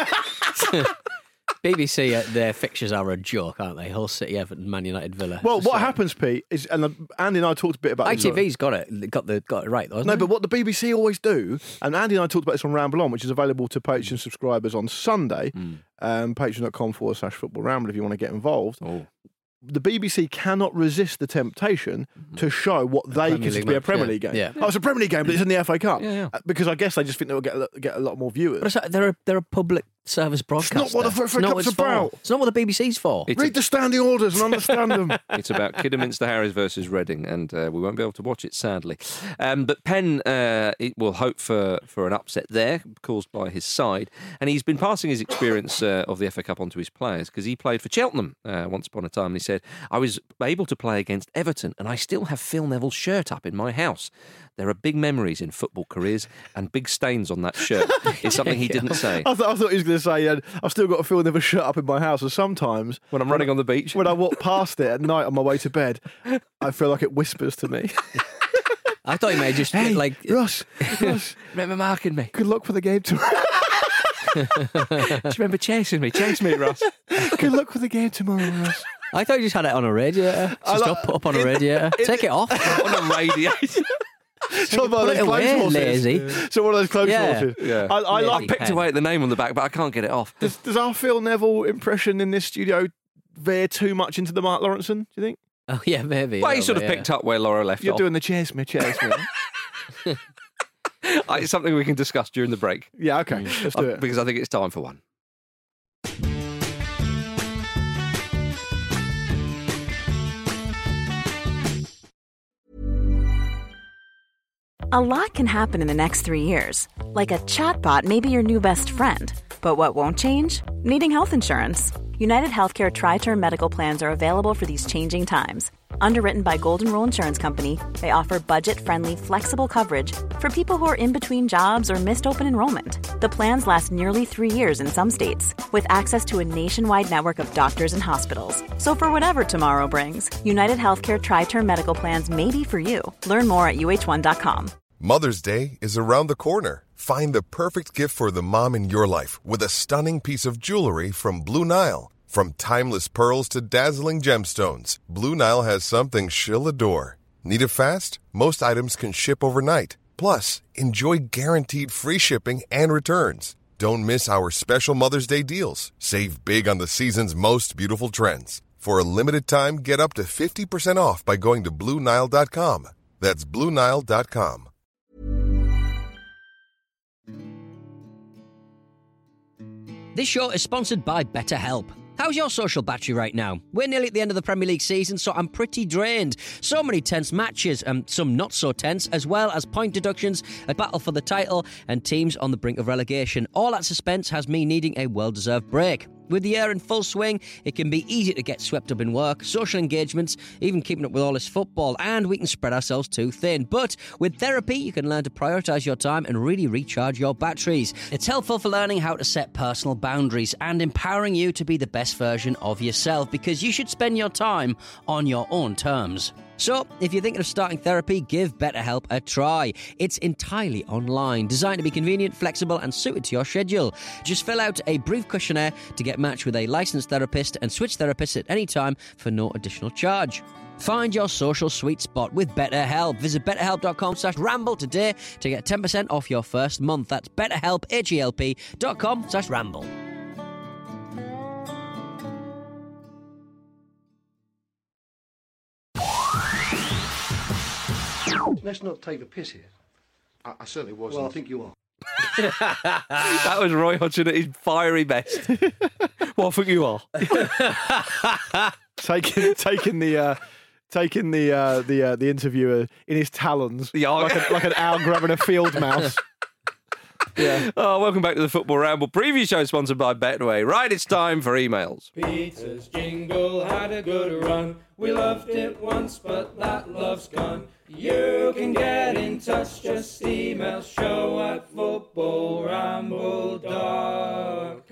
B B C, uh, their fixtures are a joke, aren't they? Hull City, Everton, Man United, Villa. Well, It's what just, uh, happens, Pete, is, and uh, Andy and I talked a bit about this. I T V's got it, got the got it right, though. Hasn't No, it? but what the B B C always do, and Andy and I talked about this on Ramble On, which is available to Patreon subscribers on Sunday, um, patreon.com forward slash football ramble if you want to get involved. Oh. The B B C cannot resist the temptation to show what they Premier consider League to be a match, Premier yeah. League game. Yeah. Oh, it's a Premier League game, but it's in the F A Cup. Yeah, yeah. Uh, Because I guess they just think they'll get a, lot- get a lot more viewers. But it's like they're a, they're a public service broadcaster. what the F A It's not what Cup's it's for. about. It's not what the B B C's for. It's Read a- the standing orders and understand them. It's about Kidderminster Harriers versus Reading, and uh, we won't be able to watch it, sadly. Um, but Penn uh, it will hope for, for an upset there, caused by his side. And he's been passing his experience uh, of the F A Cup onto his players, because he played for Cheltenham uh, once upon a time. And he said, I was able to play against Everton, and I still have Phil Neville's shirt up in my house. There are big memories in football careers, and big stains on that shirt. It's something he didn't say. I, th- I thought he was going to say, uh, I've still got a feel never shut up in my house. And sometimes When I'm running on the beach. when I walk past it at night on my way to bed, I feel like it whispers to me. I thought he may just Hey, like. Russ, Russ, Remember marking me? good luck for the game tomorrow. Just remember chasing me. Chase me, Ross. Good luck for the game tomorrow, Russ. I thought you just had it on a radiator. I Just like- up, up on a in- radiator. in- Take it off. On a radiator. So one of Put those it away, clothes horses. lazy. So one of those clothes Yeah. horses. Yeah. I, I Yeah. like. I picked Pen. away at the name on the back, but I can't get it off. Does, does our Phil Neville impression in this studio veer too much into the Mark Lawrenson? Do you think? Oh yeah, maybe. Well, a he sort of little bit, picked up where Laura left You're off. doing the chase me, chase me. Uh, It's something we can discuss during the break. Yeah, okay, let's do Uh, it. Because I think it's time for one. A lot can happen in the next three years. Like a chatbot may be your new best friend. But what won't change? Needing health insurance. United Healthcare Tri-Term Medical Plans are available for these changing times. Underwritten by Golden Rule Insurance Company, they offer budget-friendly, flexible coverage for people who are in between jobs or missed open enrollment. The plans last nearly three years in some states, with access to a nationwide network of doctors and hospitals. So for whatever tomorrow brings, United Healthcare Tri-Term Medical Plans may be for you. Learn more at U H one dot com. Mother's Day is around the corner. Find the perfect gift for the mom in your life with a stunning piece of jewelry from Blue Nile. From timeless pearls to dazzling gemstones, Blue Nile has something she'll adore. Need it fast? Most items can ship overnight. Plus, enjoy guaranteed free shipping and returns. Don't miss our special Mother's Day deals. Save big on the season's most beautiful trends. For a limited time, get up to fifty percent off by going to Blue Nile dot com. That's Blue Nile dot com. This show is sponsored by BetterHelp. How's your social battery right now? We're nearly at the end of the Premier League season, so I'm pretty drained. So many tense matches, and some not so tense, as well as point deductions, a battle for the title, and teams on the brink of relegation. All that suspense has me needing a well-deserved break. With the year in full swing, it can be easy to get swept up in work, social engagements, even keeping up with all this football, and we can spread ourselves too thin. But with therapy, you can learn to prioritise your time and really recharge your batteries. It's helpful for learning how to set personal boundaries and empowering you to be the best version of yourself, because you should spend your time on your own terms. So, if you're thinking of starting therapy, give BetterHelp a try. It's entirely online, designed to be convenient, flexible, and suited to your schedule. Just fill out a brief questionnaire to get matched with a licensed therapist and switch therapists at any time for no additional charge. Find your social sweet spot with BetterHelp. Visit betterhelp.com slash ramble today to get ten percent off your first month. That's betterhelp, H-E-L-P dot com slash ramble. Let's not take the piss here. I, I certainly was, and I think you are. That was Roy Hodgson at his fiery best. Well, I think you are. taking taking the uh, taking the uh, the uh, the interviewer in his talons, Yeah. like, a, like an owl grabbing a field mouse. Yeah. Oh, welcome back to the Football Ramble preview show sponsored by Betway. Right, it's time for emails. Peter's jingle had a good run. We loved it once, but that love's gone. You can get in touch, just email show at football ramble dot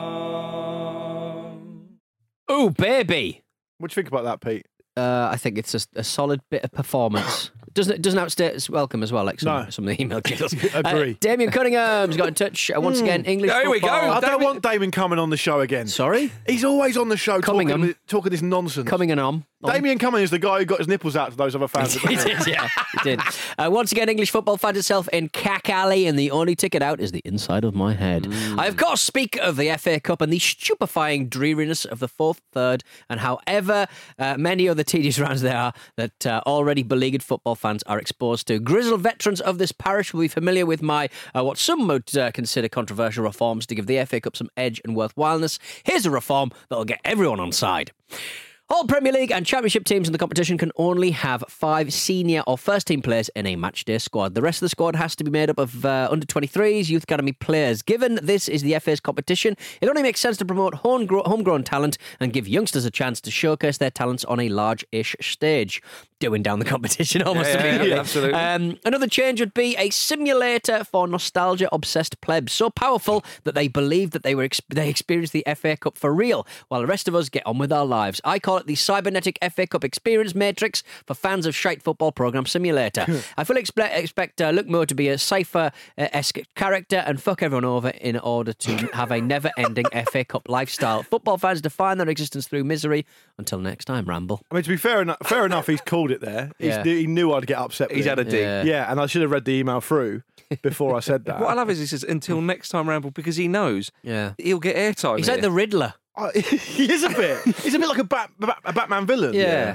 com. Oh, baby. What do you think about that, Pete? Uh, I think it's a, a solid bit of performance. Doesn't it doesn't outstay its welcome as well, like some, No. some of the email jingles. Agree. Uh, Damien Cunningham's got in touch uh, once again. English There we go. football. I don't Damien- want Damien coming on the show again. Sorry? He's always on the show talking, Cummingham. talking this nonsense. Coming and on. on. Damien Cumming is the guy who got his nipples out to those other fans. He did, yeah. He did. Uh, once again, English football finds itself in Cack Alley, and the only ticket out is the inside of my head. Mm. I, of course, speak of the F A Cup and the stupefying dreariness of the fourth third, and however uh, many other tedious rounds there are that uh, already beleaguered football fans are exposed to. Grizzled veterans of this parish will be familiar with my, uh, what some would uh, consider controversial reforms to give the F A Cup some edge and worthwhileness. Here's a reform that'll get everyone on side. All Premier League and Championship teams in the competition can only have five senior or first-team players in a matchday squad. The rest of the squad has to be made up of uh, under twenty-threes, youth academy players. Given this is the F A's competition, it only makes sense to promote homegrown, homegrown talent and give youngsters a chance to showcase their talents on a large-ish stage. Doing down the competition almost Yeah, yeah, immediately. yeah, absolutely. Um, another change would be a simulator for nostalgia-obsessed plebs, so powerful that they believe that they were ex- they experienced the F A Cup for real, while the rest of us get on with our lives. I call it the Cybernetic F A Cup Experience Matrix for fans of shite football programme simulator. I fully expect, expect uh, Luke Moore to be a Cypher-esque character and fuck everyone over in order to have a never-ending F A Cup lifestyle. Football fans define their existence through misery. Until next time, Ramble. I mean, to be fair enough, fair enough, he's called it there. He's, Yeah. He knew I'd get upset. With He's him. had a dig. Yeah. Yeah, and I should have read the email through before I said that. What I love is he says, until next time, Ramble, because he knows Yeah. he'll get airtime. He's here. like the Riddler. I- he is a bit. He's a bit like a, Bat, Bat, a Batman villain. Yeah.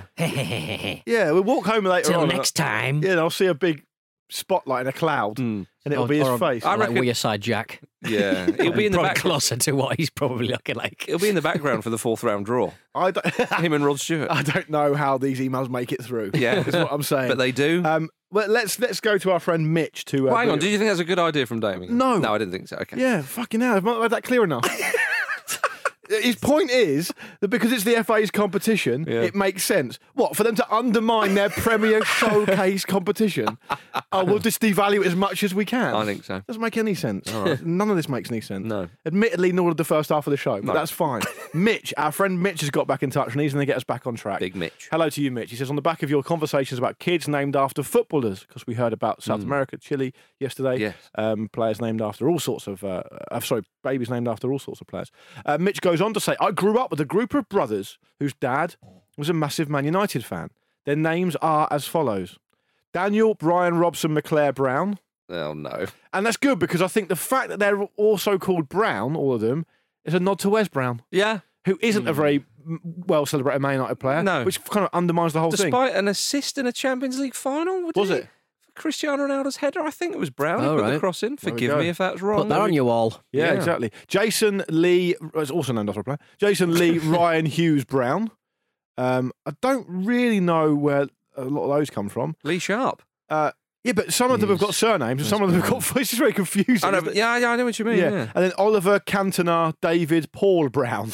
Yeah, we'll walk home later Till on. next time. Yeah, and I'll see a big spotlight in a cloud, Mm. and it'll Or- be his or a- face. I like reckon- Weir Side Jack. Yeah, he'll be in the Probably back. closer to what he's probably looking like. He'll be in the background for the fourth round draw. I don't, Him and Rod Stewart. I don't know how these emails make it through. Yeah. is what I'm saying. But they do. Um, well, let's let's go to our friend Mitch to. Uh, Well, hang on. bring- Did you think that's a good idea from Damien? No. No, I didn't think so. Okay. Yeah, fucking hell. Have I not made that clear enough? His point is that because it's the F A's competition, Yeah. it makes sense. What, for them to undermine their Premier Showcase competition? Oh, we'll just devalue it as much as we can. I think so. Doesn't make any sense. All right. None of this makes any sense. No. Admittedly, nor did the first half of the show, but No. that's fine. Mitch, our friend Mitch has got back in touch and he's going to get us back on track. Big Mitch. Hello to you, Mitch. He says, on the back of your conversations about kids named after footballers, because we heard about South America, Chile yesterday, Hmm. Yes. um, players named after all sorts of, uh, uh, sorry, babies named after all sorts of players. Uh, Mitch goes on to say, I grew up with a group of brothers whose dad was a massive Man United fan. Their names are as follows. Daniel, Brian, Robson, McClare, Brown. Oh, no. And that's good because I think the fact that they're also called Brown, all of them, is a nod to Wes Brown, Yeah. who isn't a very m- well-celebrated Man United player, No. which kind of undermines the whole thing. Despite an assist in a Champions League final, Was he? it? For Cristiano Ronaldo's header, I think it was Brown. He Oh, put the right. cross in. There we Forgive go. me if that's wrong. Put that on your wall. Yeah, Yeah. exactly. Jason Lee, it's also named after a player. Jason Lee Ryan Hughes Brown. Um, I don't really know where a lot of those come from. Lee Sharp. Uh, yeah, but some of them have got surnames and some of them have got. It's just very confusing. I know, isn't but it? yeah, yeah, I know what you mean. yeah. Yeah. And then Oliver Cantona, David, Paul Brown.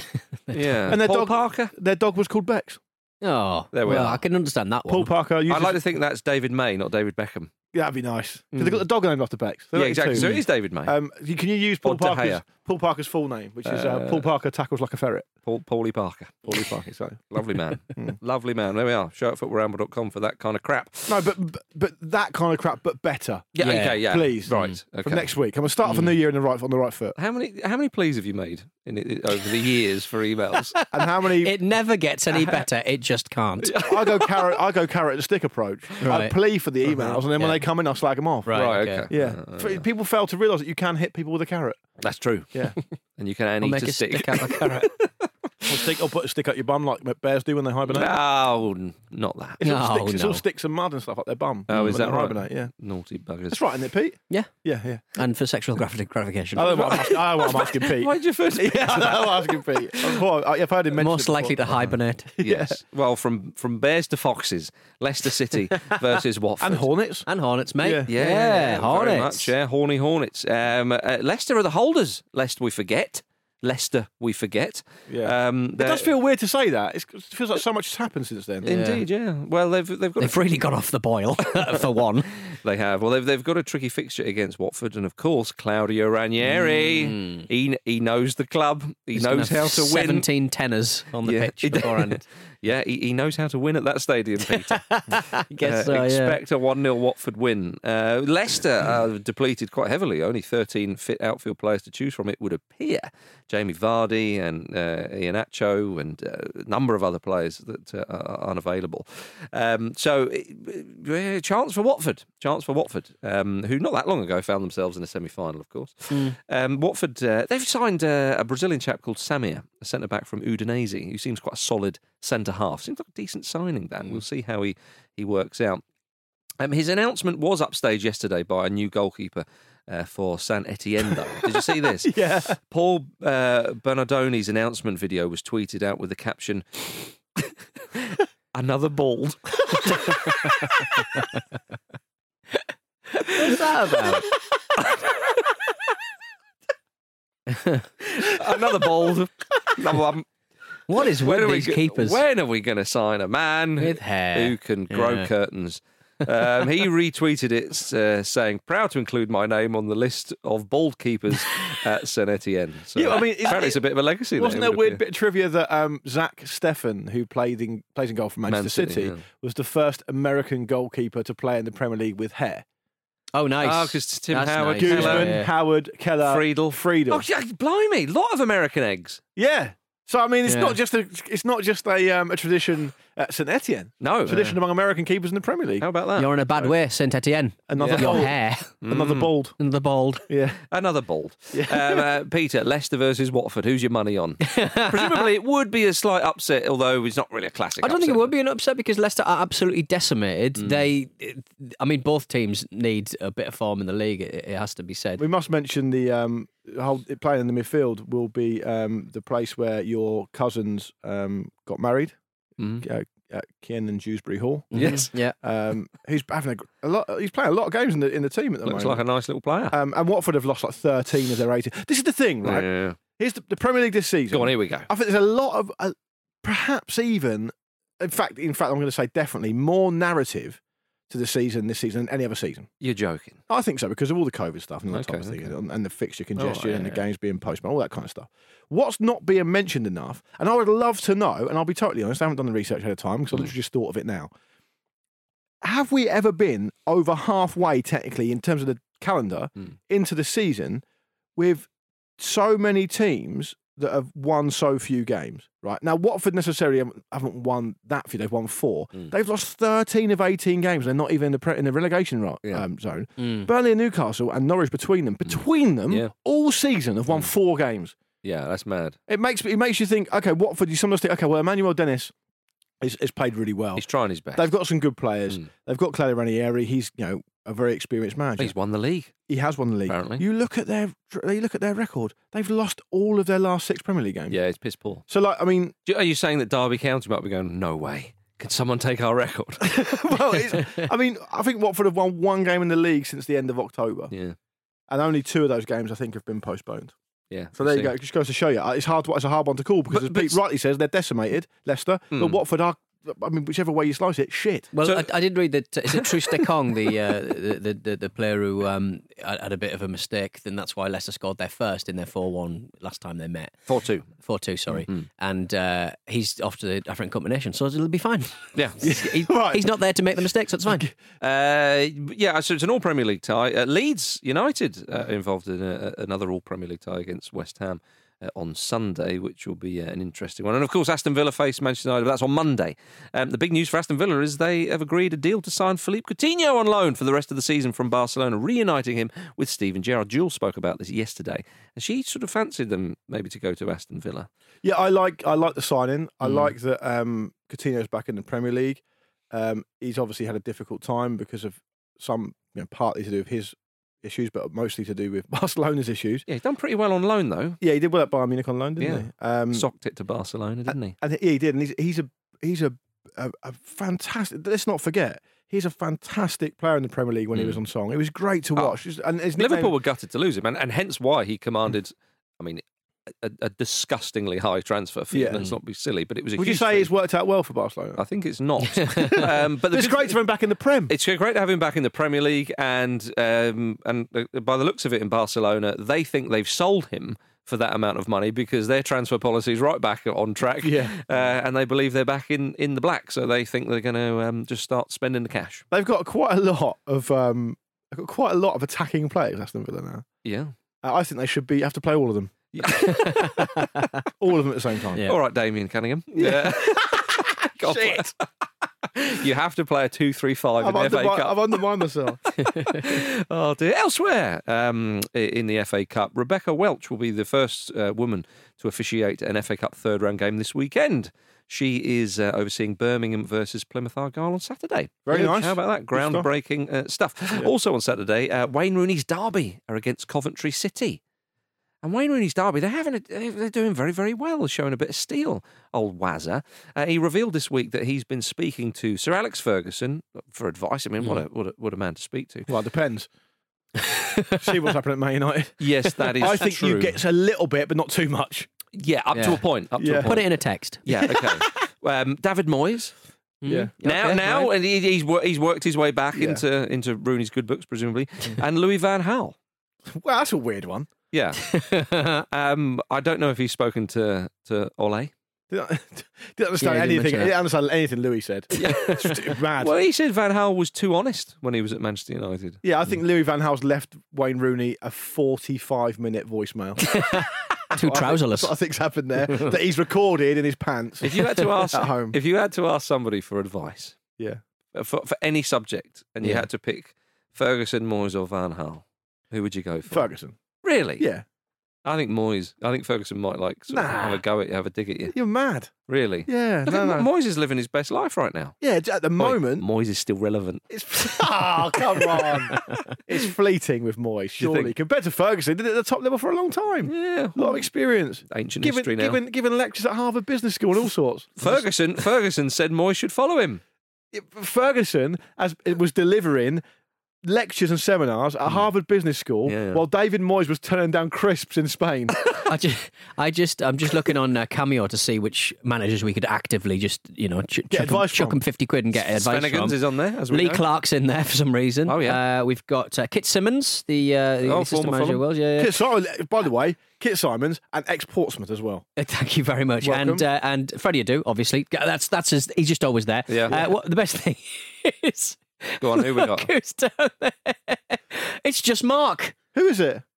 Yeah. And their Paul dog- Parker. Their dog was called Bex. Oh, There we well, are. I can understand that Paul one. Parker. You I'd just- like to think that's David May, not David Beckham. Yeah, that'd be nice. Because they've got the dog named after Bex. They're Yeah, like exactly. two. So it is David May. Um, you- can you use Paul Or De Parker's, Gea. Paul Parker's full name, which is uh, Uh, Paul Parker tackles like a ferret. Paul, Paulie Parker. Paulie Parker, so. Lovely man. Lovely man. There we are. Show at football ramble dot com for that kind of crap. No, but, but but that kind of crap, but better. Yeah, Yeah. okay, yeah. Please. Right. Okay. For next week. I'm going to start off the new year in the right, on the right foot. How many how many pleas have you made in it, over the years for emails? And how many... It never gets any better. It just can't. I go carrot. I go carrot and stick approach. I Right. plea for the emails, and then when Yeah. they come in, I slag them off. Right. right, okay. okay. Yeah. F- People fail to realise that you can hit people with a carrot. That's true. Yeah. And you can I'll eat make a a stick. stick out of a carrot. Or, stick, or put a stick up your bum like bears do when they hibernate. No, n- not that. It's, all No, sticks, it's no. all sticks and mud and stuff up their bum. Oh, when is they that right? hibernate, yeah. Naughty buggers. That's right, isn't it, Pete? Yeah. Yeah, yeah. And for sexual grati- gratification. I know what I'm asking, I know what I'm asking Pete. Why'd you first speak Yeah, to I know that? what I'm asking Pete. Well, if I hadn't mentioned Most it likely to before. hibernate. Yes. Well, from, from Bears to Foxes, Leicester City versus Watford. And Hornets. And Hornets, mate. Yeah. Yeah, yeah Hornets. Very much, yeah, horny Hornets. Um, uh, Leicester are the holders, lest we forget. Leicester, we forget. Yeah. Um, It does feel weird to say that. It's, it feels like so much has happened since then. Indeed, yeah. Well, they've they've got They've a, really got off the boil, for one. they have. Well, they've they've got a tricky fixture against Watford, and of course Claudio Ranieri. Mm. He he knows the club. He He's knows gonna how have to win. seventeen tenors on the Yeah, pitch he- beforehand. Yeah, he, he knows how to win at that stadium, Peter. I guess Uh, so, yeah. expect a one nil Watford win. Uh, Leicester are depleted quite heavily. Only thirteen fit outfield players to choose from, it would appear. Jamie Vardy and uh, Iheanacho and uh, a number of other players that uh, are unavailable. Um, so, uh, chance for Watford. Chance for Watford, um, who not that long ago found themselves in a semi-final, of course. Mm. Um, Watford, uh, they've signed uh, a Brazilian chap called Samir, a centre-back from Udinese, who seems quite a solid centre-half. Seems like a decent signing, that. We'll see how he, he works out. Um, his announcement was upstaged yesterday by a new goalkeeper uh, for Saint Etienne, though. Did you see this? Yeah. Paul uh, Bernardoni's announcement video was tweeted out with the caption, "Another bald." What's that about? Another bald. Another one. What is When with are we these go- keepers? When are we going to sign a man With hair. who can grow Yeah. curtains? Um, he retweeted it uh, saying, "Proud to include my name on the list of bald keepers at Saint Etienne." So Yeah, I mean, is- apparently it's a bit of a legacy. Wasn't there, there a it would weird appear. bit of trivia that um, Zach Steffen, who played in, plays in goal for Manchester Man City, City, yeah. was the first American goalkeeper to play in the Premier League with hair? Oh, nice. Oh, because Tim That's Howard, nice. Keller, Guzman, yeah. Howard, Keller, Friedel. Friedel. Oh, yeah, blimey! A lot of American eggs. Yeah. So I mean, it's Yeah. not just a it's not just a um, a tradition at Saint Etienne. No. Tradition among American keepers in the Premier League. How about that? You're in a bad way, Saint Etienne. Another Your bald. hair. Another bald. And the bald. Yeah. Another bald. Um, uh, Peter, Leicester versus Watford. Who's your money on? Presumably it would be a slight upset, although it's not really a classic I don't think it upset. would be an upset because Leicester are absolutely decimated. They, I mean, both teams need a bit of form in the league. It, it has to be said. We must mention the um, whole playing in the midfield will be um, the place where your cousins um, got married, Mhm. uh, at Ken and Dewsbury Hall. Yes. Yeah. Um, he's having a, gr- a lot. He's playing a lot of games in the in the team at the Looks like moment. a nice little player. um, and Watford have lost like thirteen of their eighteen. This is the thing, right? Yeah. Here's the, the Premier League this season. Go on, here we go. I think there's a lot of, uh, perhaps even, in fact, in fact, I'm going to say definitely more narrative to the season this season than any other season. You're joking. I think so because of all the COVID stuff and all that Okay, type of thing, okay. and, and the fixture congestion Oh, yeah, and the yeah. games being postponed, all that kind of stuff. What's not being mentioned enough, and I would love to know, and I'll be totally honest, I haven't done the research ahead of time because I Mm. literally just thought of it now. Have we ever been over halfway, technically, in terms of the calendar, Mm. into the season with so many teams that have won so few games, right? Now, Watford necessarily haven't, haven't won that few. They've won four. Mm. They've lost thirteen of eighteen games. They're not even in the, pre- in the relegation ro- Yeah. um, zone. Mm. Burnley and Newcastle and Norwich between them, between them, Yeah. all season have won four games. Yeah, that's mad. It makes it makes you think, okay, Watford, you sometimes think, okay, well, Emmanuel Dennis has, has played really well. He's trying his best. They've got some good players. Mm. They've got Claudio Ranieri. He's, you know, a very experienced manager. He's won the league. He has won the league. Apparently. You look at their you look at their record. They've lost all of their last six Premier League games. Yeah, it's piss poor. So, like, I mean, Do- Are you saying that Derby County might be going, no way? Can someone take our record? well, it's, I mean, I think Watford have won one game in the league since the end of October, yeah. and only two of those games I think have been postponed. Yeah. So there you see. go. It just goes to show you, it's hard. To, it's a hard one to call because, But- as but- Pete rightly says, they're decimated, Leicester, but Mm. Watford are. I mean, whichever way you slice it, shit. Well, So- I, I did read that. Is it Trustekong, the, uh, the, the the the player who um, had had a bit of a mistake? Then that's why Leicester scored their first in their four one last time they met. four two. four two, sorry. Mm-hmm. And uh, he's off to the African Cup of Nations, so it'll be fine. Yeah. He- Right. He's not there to make the mistakes, so it's fine. Uh, yeah, so it's an All Premier League tie. Uh, Leeds United uh, involved in a, another All Premier League tie against West Ham uh, on Sunday, which will be uh, an interesting one. And of course, Aston Villa face Manchester United, but that's on Monday. Um, the big news for Aston Villa is they have agreed a deal to sign Philippe Coutinho on loan for the rest of the season from Barcelona, reuniting him with Steven Gerrard. Jules spoke about this yesterday, and she sort of fancied them maybe to go to Aston Villa. Yeah, I like I like the signing. I Mm. like that um, Coutinho's back in the Premier League. Um, he's obviously had a difficult time because of some, you know, partly to do with his issues, but mostly to do with Barcelona's issues. Yeah, he's done pretty well on loan, though. Yeah, he did well at Bayern Munich on loan, didn't Yeah. he? Um, Socked it to Barcelona, didn't he? And yeah, he did. And he's he's a he's a, a, a fantastic. Let's not forget, he's a fantastic player in the Premier League when he Mm. was on song. It was great to Oh. watch. And his nickname- Liverpool were gutted to lose him, and, and hence why he commanded, I mean, a, a disgustingly high transfer fee. Yeah. Let's not be silly, but it was a Would you huge say fee. it's worked out well for Barcelona? I think it's not. um, but the it's good- great to have him back in the Prem. It's great to have him back in the Premier League, and um, and uh, by the looks of it in Barcelona, they think they've sold him for that amount of money because their transfer policy is right back on track, Yeah. uh, and they believe they're back in, in the black, so they think they're going to um, just start spending the cash. They've got quite a lot of um, they've got quite a lot of attacking players. Aston Villa now. Yeah, Uh, I think they should be have to play all of them. All of them at the same time. Yeah. All right, Damien Cunningham. Yeah. God Shit. You have to play a two three five in I've, the F A undermined, Cup. I've undermined myself. Oh dear. Elsewhere um, in the F A Cup, Rebecca Welch will be the first uh, woman to officiate an F A Cup third round game this weekend. She is uh, overseeing Birmingham versus Plymouth Argyle on Saturday. Very Good. nice. How about that? Good stuff. Groundbreaking uh, stuff. Also on Saturday, uh, Wayne Rooney's Derby are against Coventry City. And Wayne Rooney's Derby, they're having a, they're doing very, very well, showing a bit of steel, old Wazza. Uh, he revealed this week that he's been speaking to Sir Alex Ferguson for advice. I mean, what a, what a, what a man to speak to. Well, it depends. See what's happening at Man United. Yes, that is I think true. you get a little bit, but not too much. Yeah, up to Yeah. a point. Up to Yeah. a point. Put it in a text. Yeah, okay. um, David Moyes. Yeah. Now, Okay, now, right. and he, he's wor- he's worked his way back Yeah. into into Rooney's good books, presumably, and Louis van Gaal. Well, that's a weird one. Yeah, um, I don't know if he's spoken to to Ole. Didn't, I- didn't Yeah, understand he didn't anything. mention I that. didn't understand anything Louis said. Yeah. It's mad. Well, he said Van Gaal was too honest when he was at Manchester United. Yeah, I think Louis Van Gaal's left Wayne Rooney a forty-five minute voicemail. Too That's trouserless. what I think's happened there. That he's recorded in his pants. If you had to ask At home. if you had to ask somebody for advice Yeah. for for any subject, and you Yeah. had to pick Ferguson, Moyes, or Van Gaal, who would you go for? Ferguson. Really? Yeah. I think Moyes. I think Ferguson might like sort of Nah. have a go at you, have a dig at you. You're mad. Really? Yeah. Look No, at no. Mo- Moyes is living his best life right now. Yeah, at the moment. Wait, Moyes is still relevant. It's oh, come on. It's fleeting with Moyes, surely. think? Compared to Ferguson, he did it at the top level for a long time. Yeah, A lot of experience. ancient Giving, history now. giving, giving lectures at Harvard Business School and all sorts. Ferguson, Ferguson said Moyes should follow him. Ferguson as it was delivering lectures and seminars at Harvard Business School, Yeah, yeah. while David Moyes was turning down crisps in Spain. I just, I just, I'm just looking on uh, Cameo to see which managers we could actively just, you know, ch- chuck, 'em, advice chuck from. 'em fifty quid and get advice Svenigans from. is on there as we Lee know. Clark's in there for some reason. Oh, yeah. Uh, we've got uh, Kit Simmons, the, uh, the Oh, assistant former manager. Fulham. Was yeah, yeah. Kit Simon, by the way, Kit Simons and ex-Portsmouth as well. Uh, Thank you very much. Welcome. And uh, and Freddie Adu, obviously. That's that's his, he's just always there. Yeah. Uh, what the best thing is? Go on, who we got? Look who's down there. It's just Mark, Who is it?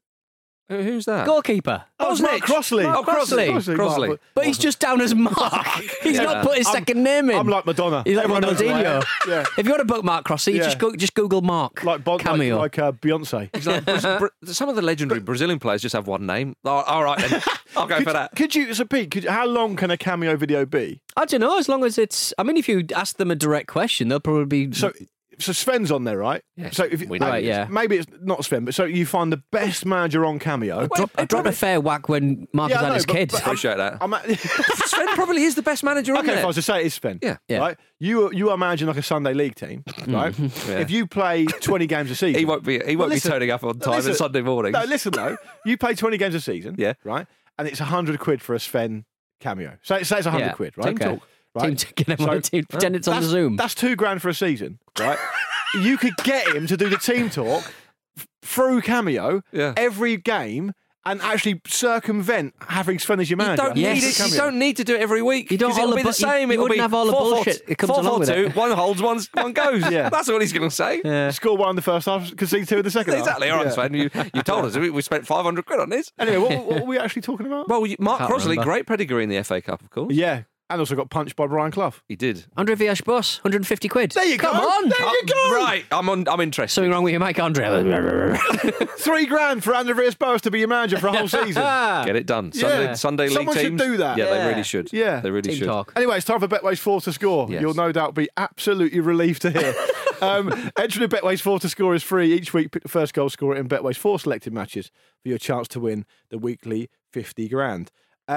Who- Who's that? goalkeeper. Oh, it's Mark Bosnich. Crossley. Mark Oh, Crossley. Crossley. Crossley. Mark, But he's just down as Mark. He's Yeah. not put his I'm- second name in. I'm like Madonna. He's like Everyone knows who I am. Ronaldinho. Yeah. If you want to book Mark Crossley, you Yeah. just go, just Google Mark Like, Bon- like, cameo. like uh, Beyonce. He's like, Bra- Bra- some of the legendary Brazilian players just have one name. Oh, all right, then. I'll go could, for that. Could you, so Pete, could, how long can a cameo video be? I don't know. As long as it's, I mean, if you ask them a direct question, they'll probably be. So, so Sven's on there, right? Yes, So if we maybe, know. Right, yeah. maybe it's not Sven, but so you find the best manager on cameo. I dropped, I dropped a fair whack when Mark Yeah, was I had know, his but- kids. but I'm- Appreciate that. I'm at, Sven probably is the best manager on okay, if there. I was to say it is Sven, Yeah. Yeah. right? You are, you are managing like a Sunday league team, right? Yeah. If you play twenty games a season, He won't be. He won't Well, listen- be turning up on time listen- on Sunday morning. No, listen though, you play twenty games a season, Yeah. right? And it's a hundred quid for a Sven cameo. Say, say it's a hundred Yeah. quid, right? Okay. Right? Team to get him on a team, pretend it's on the that's, Zoom. That's two grand for a season, right? You could get him to do the team talk f- through cameo Yeah. every game, and actually circumvent having Sven as your You manager. don't, need it, you don't need to do it every week. You don't 'cause all it'll the be the bu- you- same. you It'll wouldn't be have all the four, bullshit four, that comes four, along four, with two, it. one holds, one, one goes. Yeah. That's what he's going to say. Yeah. Score one in the first half, concede two in the second half. Exactly. All right, Yeah. Sven. You, you told us we, we spent five hundred quid on this. Anyway, what, what were we actually talking about? Well, you- Mark Can't Crosley, remember. great pedigree in the F A Cup, of course. Yeah, and also got punched by Brian Clough. He did. Andre Villas-Boas, one hundred fifty quid. There you Come go. on. There you go. Right, I'm on. I'm interested. Something wrong with your mic, Andre? Three grand for Andre Villas-Boas to be your manager for a whole season. Get it done. Sunday, Yeah. Sunday league Someone should teams. do that. Yeah, Yeah. they really should. Yeah. they really Team should. talk. Anyway, it's time for Betway's four to score. Yes. You'll no doubt be absolutely relieved to hear. um, entering Betway's four to score is free. Each week, pick the first goal scorer in Betway's four selected matches for your chance to win the weekly fifty grand.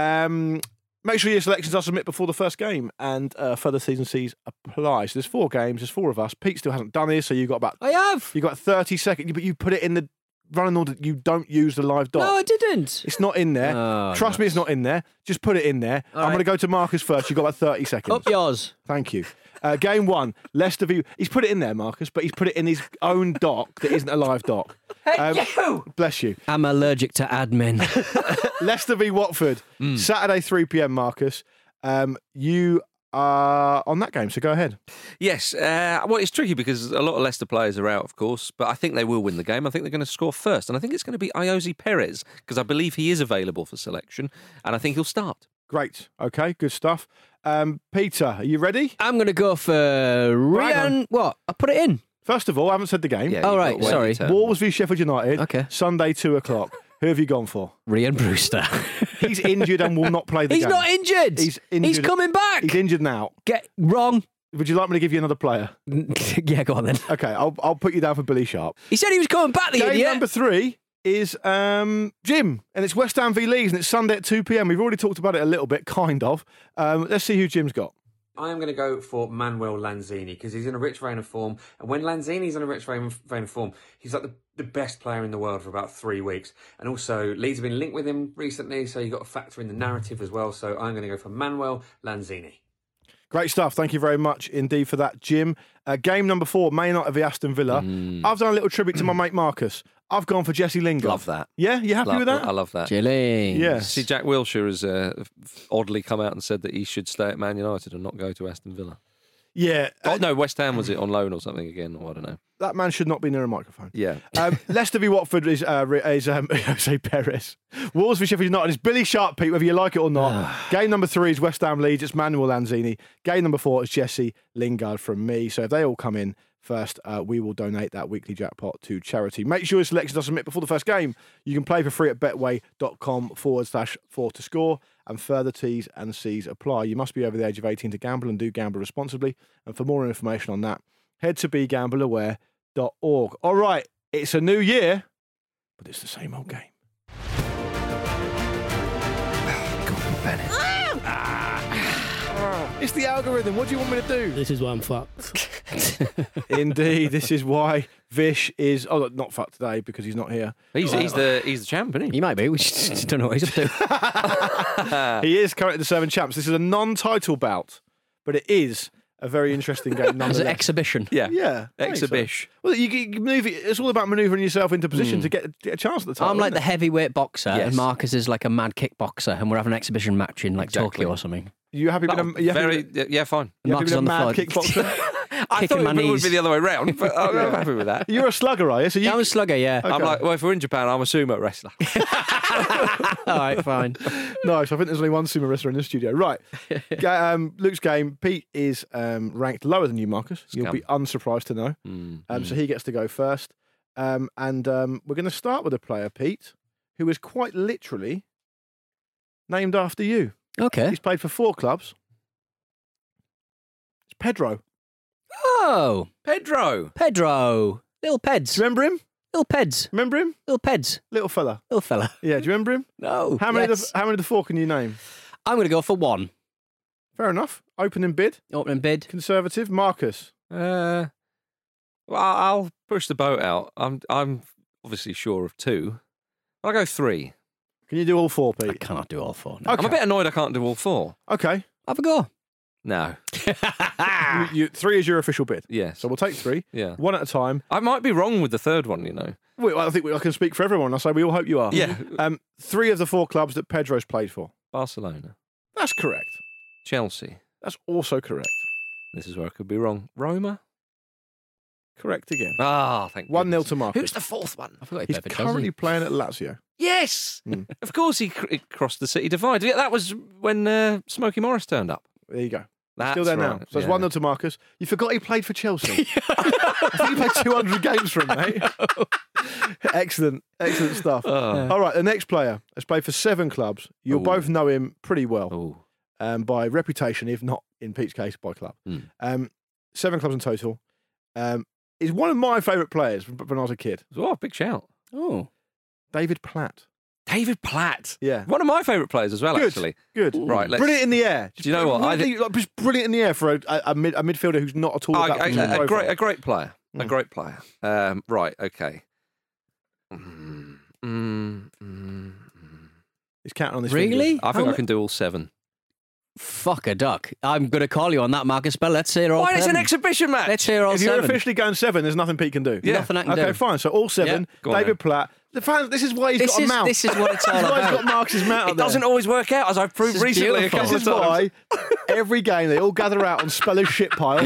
Um, make sure your selections are submitted before the first game, and uh, further T's and C's apply. So there's four games. There's four of us. Pete still hasn't done his, so you got about I have. you got thirty seconds. But you put it in the running order. You don't use the live doc. No, I didn't. It's not in there. Oh, Trust me, it's not in there. Just put it in there. All I'm right. going to go to Marcus first. You've got about thirty seconds. Up yours. Thank you. Uh, game one, Leicester v. He's put it in there, Marcus, but he's put it in his own doc that isn't a live doc. Um, you! Bless you. I'm allergic to admin. Leicester v Watford, Hmm. Saturday three p.m. Marcus. Um, you are on that game, so go ahead. Yes. Uh, well, it's tricky because a lot of Leicester players are out, of course, but I think they will win the game. I think they're going to score first, and I think it's going to be Iosi Perez because I believe he is available for selection, and I think he'll start. Great. Okay, good stuff. Um, Peter, are you ready? I'm going to go for Ryan. What? I put it in. First of all, I haven't said the game. Yeah, Oh, you've right, got to wait sorry. your turn. Wolves v Sheffield United. Okay. Sunday, two o'clock. Who have you gone for? Ryan Brewster. He's injured and will not play the He's game. not injured. He's injured. He's coming back. He's injured now. Get wrong. Would you like me to give you another player? Yeah, go on then. Okay, I'll I'll put you down for Billy Sharp. He said he was coming back, the Game idiot. number three is um, Jim, and it's West Ham v Leeds, and it's Sunday at two p.m. We've already talked about it a little bit, kind of. Um, let's see who Jim's got. I am going to go for Manuel Lanzini because he's in a rich vein of form. And when Lanzini's in a rich vein, vein of form, he's like the, the best player in the world for about three weeks. And also, Leeds have been linked with him recently, so you've got to factor in the narrative as well. So I'm going to go for Manuel Lanzini. Great stuff. Thank you very much indeed for that, Jim. Uh, game number four, Man United v Aston Villa. I've done a little tribute to my mate Marcus. I've gone for Jesse Lingard. Love that. Yeah, you happy Love with that? I love that. Chilling. Yes. See, Jack Wilshere has uh, oddly come out and said that he should stay at Man United and not go to Aston Villa. Yeah. Oh, uh, no, West Ham was it on loan or something again? Or I don't know. That man should not be near a microphone. Yeah. Um, Leicester v Watford is, uh, is um, Jose Perez. Wolves v Sheffield United is Billy Sharp, Pete, whether you like it or not. Game number three is West Ham Leeds. It's Manuel Lanzini. Game number four is Jesse Lingard from me. So if they all come in first, uh, we will donate that weekly jackpot to charity. Make sure your selections are submitted before the first game. You can play for free at betway.com forward slash four to score, and further T's and C's apply. You must be over the age of eighteen to gamble and do gamble responsibly. And for more information on that, head to be gamble aware dot org. All right, it's a new year, but it's the same old game. It's the algorithm. What do you want me to do? This is why I'm fucked. Indeed, this is why Vish is. Oh, look, not fucked today because he's not here. He's, he's the he's the champ, isn't he? He might be. We just don't know what he's up to. He is currently the seven champs. This is a non-title bout, but it is a very interesting game. It's an nonetheless. exhibition. Yeah. Yeah, I think so. Exhibition. Well, you, you move it, it's all about manoeuvring yourself into position to get, get a chance at the title. I'm like the isn't it? heavyweight boxer, Yes. and Marcus is like a mad kickboxer, and we're having an exhibition match in like Exactly. Tokyo or something. You happy with a, you happy Very, with, yeah, fine. you happy Marcus with a on the mad floor. kickboxer? I Kicking thought my it would knees. be the other way round, but I'm I'm happy with that. You're a slugger, are you? So you, Yeah, I'm a slugger, yeah. Okay. I'm like, well, if we're in Japan, I'm a sumo wrestler. All right, fine. Nice. I think there's only one sumo wrestler in the studio. Right. Ga- um, Luke's game. Pete is um, ranked lower than you, Marcus. You'll Scum. be unsurprised to know. Mm, Um, mm. So he gets to go first. Um, and um, we're going to start with a player, Pete, who is quite literally named after you. Okay. He's played for four clubs. It's Pedro. Oh, Pedro. Pedro. Little Peds. Do you remember him? Little Peds. Remember him? Little Peds. Little fella. Little fella. Yeah, do you remember him? No. How many, yes. of the, how many of the four can you name? I'm going to go for one. Fair enough. Opening bid. Opening bid. Conservative. Marcus. Uh, well, I'll push the boat out. I'm I'm obviously sure of two. I'll go three. Can you do all four, I Pete? cannot do all four. No. Okay. I'm a bit annoyed I can't do all four. Okay. Have a go. No. you, you, three is your official bid. Yes. So we'll take three. Yeah. One at a time. I might be wrong with the third one, you know. Well, I think we, I can speak for everyone. I say we all hope you are. Yeah. Um, three of the four clubs that Pedro's played for. Barcelona. That's correct. Chelsea. That's also correct. This is where I could be wrong. Roma. Correct again. Ah, thank you. One nil to Marcus. Who's the fourth one? I forgot he He's played for Chelsea. currently playing at Lazio. Yes. Mm. Of course, he, cr- he crossed the city divide. Yeah, that was when uh, Smokey Morris turned up. There you go. That's Still there right. now. So it's yeah. one nil to Marcus. You forgot he played for Chelsea. I think he played two hundred games for him, mate. Excellent. Excellent stuff. Oh. All right, the next player has played for seven clubs. You'll Ooh. both know him pretty well Ooh. um, by reputation, if not, in Pete's case, by club. Mm. Um, seven clubs in total. Um, he's one of my favourite players when I was a kid. Oh, big shout. Oh. David Platt. David Platt. Yeah. One of my favourite players as well, Good. actually. Good. Right, let's... Brilliant in the air. Do you know what? I Really, like, just brilliant in the air for a, a, a, mid, a midfielder who's not at all Oh, that a, physical a, a profile. great, a great player. A Mm. great player. Um, right, okay. Mm, mm, mm, mm. He's counting on this. Really? I think How I can do all seven. Fuck a duck. I'm going to call you on that, Marcus Bell. Let's hear all Why? It's seven. an exhibition match. Let's hear all If you're seven. officially going seven, there's nothing Pete can do. Yeah. Nothing I can Okay, do. fine. So all seven. Yeah, go on David then. Platt. The fans. This is why he's This got a is, mouth. this is what it's all This is why he's about. got Marcus's mouth. It doesn't always work out, as I've proved This is recently beautiful. a couple This of is times. why every game they all gather out on Speller's shit pile,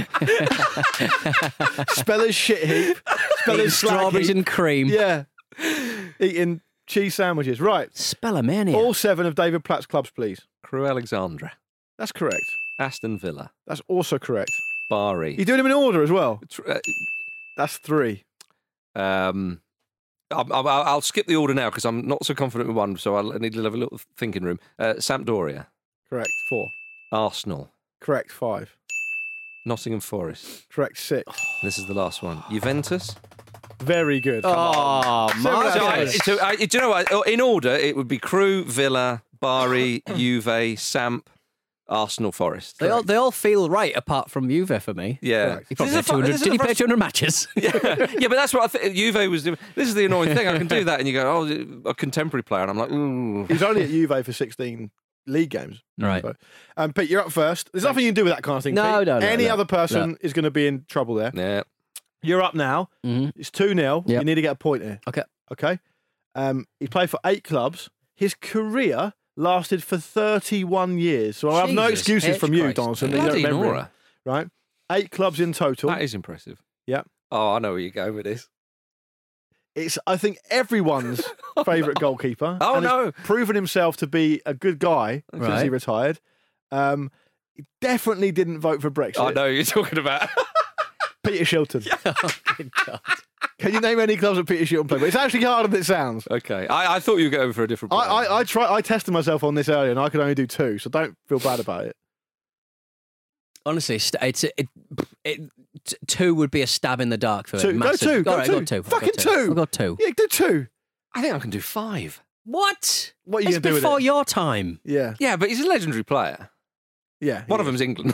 Speller's shit heap, Speller's slag Strawberries heap. and cream. Yeah, eating cheese sandwiches. Right. Spellermania. All seven of David Platt's clubs, please. Crew Alexandra. That's correct. Aston Villa. That's also correct. Bari. You're doing them in order as well. Tr- uh, That's three. Um, I'll, I'll, I'll skip the order now because I'm not so confident with one, so I'll, I need to have a little thinking room. Uh, Sampdoria. Correct. Four. Arsenal. Correct. Five. Nottingham Forest. Correct. Six. This is the last one. Juventus. Very good. Oh, Seven out of So, I, ten. so I, do you know what? In order, it would be Crew, Villa, Bari, Juve, Samp, Arsenal, Forest. They all, they all feel right apart from Juve for me. Yeah. Correct. He probably This is had a fu- two hundred. this is Did he a play frust- two hundred matches? yeah, yeah, but that's what I think. Juve was doing. This is the annoying thing. I can do that, and you go, oh, a contemporary player, and I'm like, ooh. He's only at Juve for sixteen league games. Right. So, um, Pete, you're up first. There's nothing you can do with that kind of thing. No, Pete. no, no, Any no. other person No. is going to be in trouble there. Yeah. You're up now. Mhm. It's two nil. Yep. You need to get a point here. Okay. Okay. Um, he played for eight clubs. His career lasted for thirty-one years. So I have no Jesus excuses H. from you, Christ. Donaldson. that you Bloody don't remember Nora. him, right? Eight clubs in total. That is impressive. Yeah. Oh, I know where you're going with this. It's, I think, everyone's favourite goalkeeper. Oh, and has no. proven himself to be a good guy since he Right. retired. Um, he definitely didn't vote for Brexit. I know who you're talking about. Peter Shilton. Oh, good God. Can you name any clubs that Peter Shilton played? But it's actually harder than it sounds. Okay. I, I thought you were going for a different I, player. I, I try. I tested myself on this earlier, and I could only do two, so don't feel bad about it. Honestly, st- it's it, it, t- two would be a stab in the dark for Two. me. Go Massive. two. Go All right, two. I'll go two. I'll Fucking go two. two. I'll go two. Yeah, do two. I think I can do five. What? What are you It's going to do with before it? your time. Yeah, Yeah, but he's a legendary player. yeah. One he of is. them's England.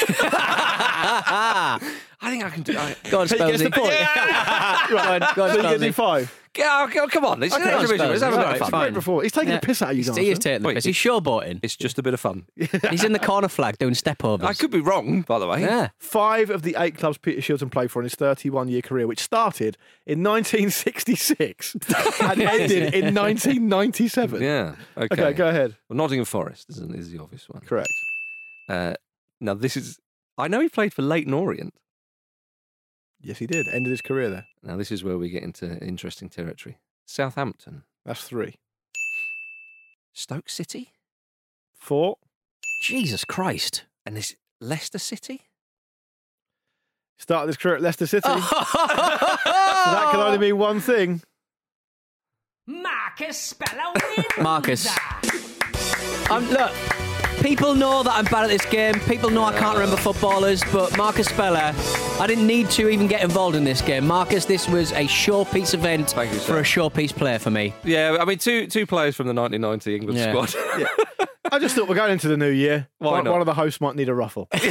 I think I can do. I, Go on, Pete gets the Spelsy. point. Go on, go on, So you get Spelsy. do five. oh, oh, come on. It's Okay, an exhibition. Spurs. Let's have a All bit right, of fun. fine. Great before. He's taking Yeah. a piss out of you, He's, he Donaldson. is taking the Wait, piss. He's showboating. It's just a bit of fun. He's in the corner flag doing step overs. I could be wrong, by the way. Yeah. Five of the eight clubs Peter Shilton played for in his thirty-one-year career, which started in nineteen sixty-six and ended in nineteen ninety-seven. Yeah. Okay. Okay, go ahead. Well, Nottingham Forest is, is the obvious one. Correct. Uh, now, this is. I know he played for Leighton Orient. Yes, he did. Ended his career there. Now, this is where we get into interesting territory. Southampton. That's three. Stoke City. Four. Jesus Christ. And this Leicester City. Started his career at Leicester City. Oh. So that can only mean one thing. Marcus Speller wins. Marcus. Um, look, people know that I'm bad at this game. People know I can't remember footballers, but Marcus Speller, I didn't need to even get involved in this game. Marcus, this was a showpiece event Thank you, sir. for a showpiece player for me. Yeah, I mean, two two players from the nineteen ninety England Yeah. squad. I just thought we're going into the new year. Why one, not? one of the hosts might need a ruffle. and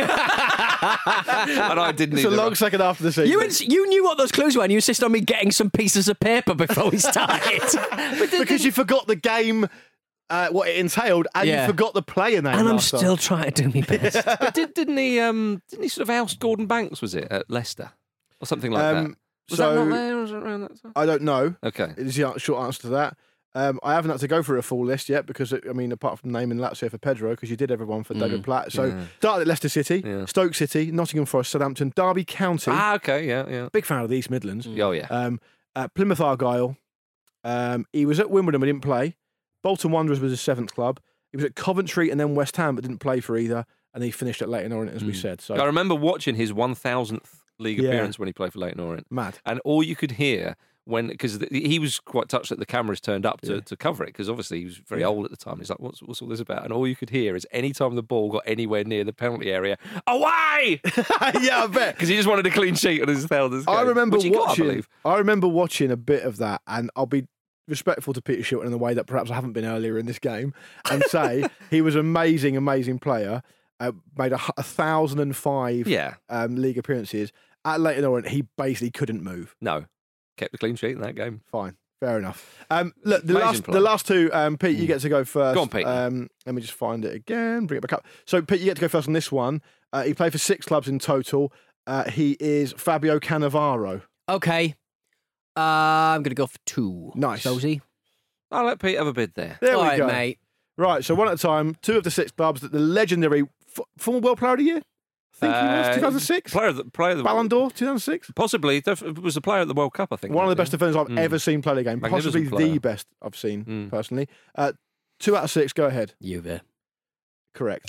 I didn't It's need a a long rush. second after the season. You ins- you knew what those clues were, and you insisted on me getting some pieces of paper before we started. because you forgot the game uh, what it entailed, and Yeah. you forgot the player name. And I'm last time. still trying to do my best. But did, didn't he? Um, didn't he sort of oust Gordon Banks? Was it at Leicester or something like Um, that? Was so- that not there? Or was it around that time? I don't know. Okay. Is the short answer to that. Um, I haven't had to go through a full list yet because, I mean, apart from naming Lazio for Pedro, because you did everyone for David Platt. So yeah. started at Leicester City, Yeah. Stoke City, Nottingham Forest, Southampton, Derby County. Ah, okay, yeah, yeah. Big fan of the East Midlands. Oh, yeah. Um, uh, Plymouth Argyle. Um, he was at Wimbledon but didn't play. Bolton Wanderers was his seventh club. He was at Coventry and then West Ham but didn't play for either. And he finished at Leyton Orient, as we said. So I remember watching his one thousandth league Yeah. appearance when he played for Leyton Orient. Mad. And all you could hear when, because he was quite touched that the cameras turned up to, Yeah. to cover it, because obviously he was very Yeah. old at the time. He's like, what's, what's all this about? And all you could hear is any time the ball got anywhere near the penalty area, away! yeah, I bet. Because he just wanted a clean sheet on his thousandth I game, remember which he got, I watching. believe. I remember watching a bit of that, and I'll be respectful to Peter Shilton in the way that perhaps I haven't been earlier in this game, and say he was an amazing, amazing player. Uh, made a, hu- a thousand and five Yeah. um, league appearances at Leyton Orient. He basically couldn't move. No. Kept a clean sheet in that game. Fine, fair enough. Um, look, the Amazing last, player. the last two, um, Pete, you get to go first. Go on, Pete. Um, let me just find it again. Bring it back up. So, Pete, you get to go first on this one. Uh, he played for six clubs in total. Uh, he is Fabio Cannavaro. Okay. Uh, I'm going to go for two. Nice. Sozy. I'll let Pete have a bid there. There All we right, go. mate. Right, so one at a time. Two of the six clubs that the legendary f- former World Player of the Year. I think he was Uh, two thousand six. Player of the, player of the Ballon d'Or two thousand six. Possibly. Def- was a player at the World Cup, I think. One of the best wasn't defenders I've Mm. ever seen play the game. Magnificent Possibly the player. best I've seen Mm. personally. Uh, two out of six. Go ahead. Juve. Correct.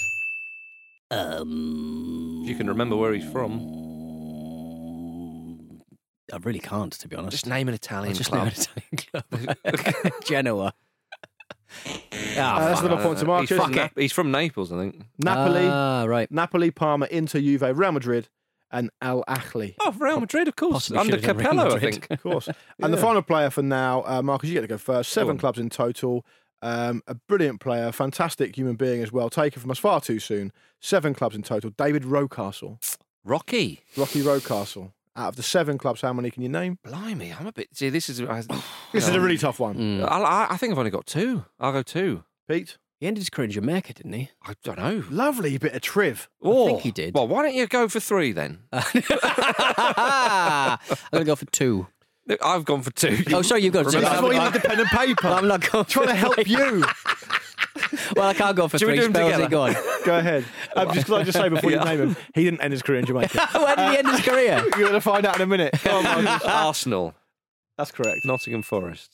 Um, he? If you can remember where he's from. I really can't, to be honest. Just name an Italian I'll just club. name an Italian club. Genoa. Ah, Uh, that's fuck. another point to Marcus. He's from, Fuck it. Na- he's from Naples, I think. Napoli, Ah, right. Napoli, Parma, Inter, Juve, Real Madrid, and Al Ahly. Oh, Real Madrid, of course. Possibly Under should have done Real Capello, I Madrid. think. Of course. And the Yeah. final player for now, uh, Marcus, you get to go first. Seven on. clubs in total. Um, a brilliant player, fantastic human being as well. Taken from us far too soon. Seven clubs in total. David Rocastle. Rocky. Rocky Rocastle. Out of the seven clubs, how many can you name? Blimey, I'm a bit. See, this is. I, This is a really tough one. Mm. I, I, I think I've only got two. I'll go two. Pete? He ended his career in Jamaica, didn't he? I don't know. Lovely bit of triv. Oh, think he did. Well, why don't you go for three then? I'm going to go for two. I've gone for two. Oh, sorry, you've got two. That's I'm, why you I'm- need the pen and paper. I'm not going trying for to help three. you. Well, I can't go for Should we three. do them Spells together? it, go on. Go ahead. Um, just because I just say before Yeah. you name him, he didn't end his career in Jamaica. Where did he end his career? You're going to find out in a minute. Come on, Marcus. Arsenal, That's correct. Nottingham Forest.